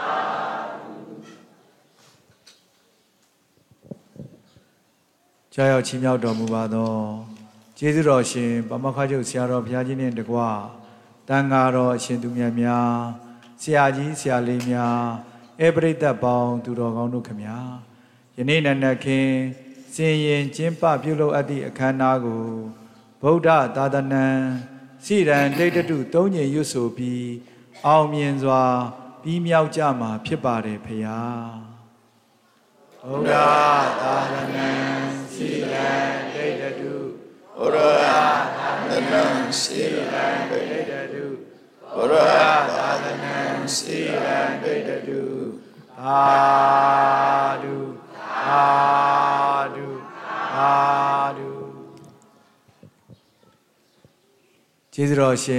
ဓုကြာရောက်ချီးမြှောက်တော်မူပါသောကျေးဇူးတော်ရှင်ပမခချုပ်ဆရာတော်ဘုရားကြီးနှင့်တကွတန်ဃာတော်အရှင်သူမြတ်များဆရာကြီးဆရာလေးများဧပရိသတ်ပေါင်းသူတော်ကောင်းတို့ခမညာယနေ့နံနက်ခင်းစင်ရင်ကျင်းပပြုလုပ်အပ်သည့်အခမ်းအနားကိုဗုဒ္ဓသာသနံစိရန်ဒိဋ္ဌတုသုံးညင်ရွတ်ဆိုပြီးအောင်မြင်စွာပြီးမြောက်ကြမှာဖြစ်ပါတယ်ဖေဟာဗုဒ္ဓသာသနံစိရန်ဒိဋ္ဌတုဘုရားသာသနာစိရံဒိဋ္ဌတုဘုရားသာသနာစိရံဒိဋ္ဌတုသာဓုသာဓုသာဓုကျေးဇူးတော်ရှင်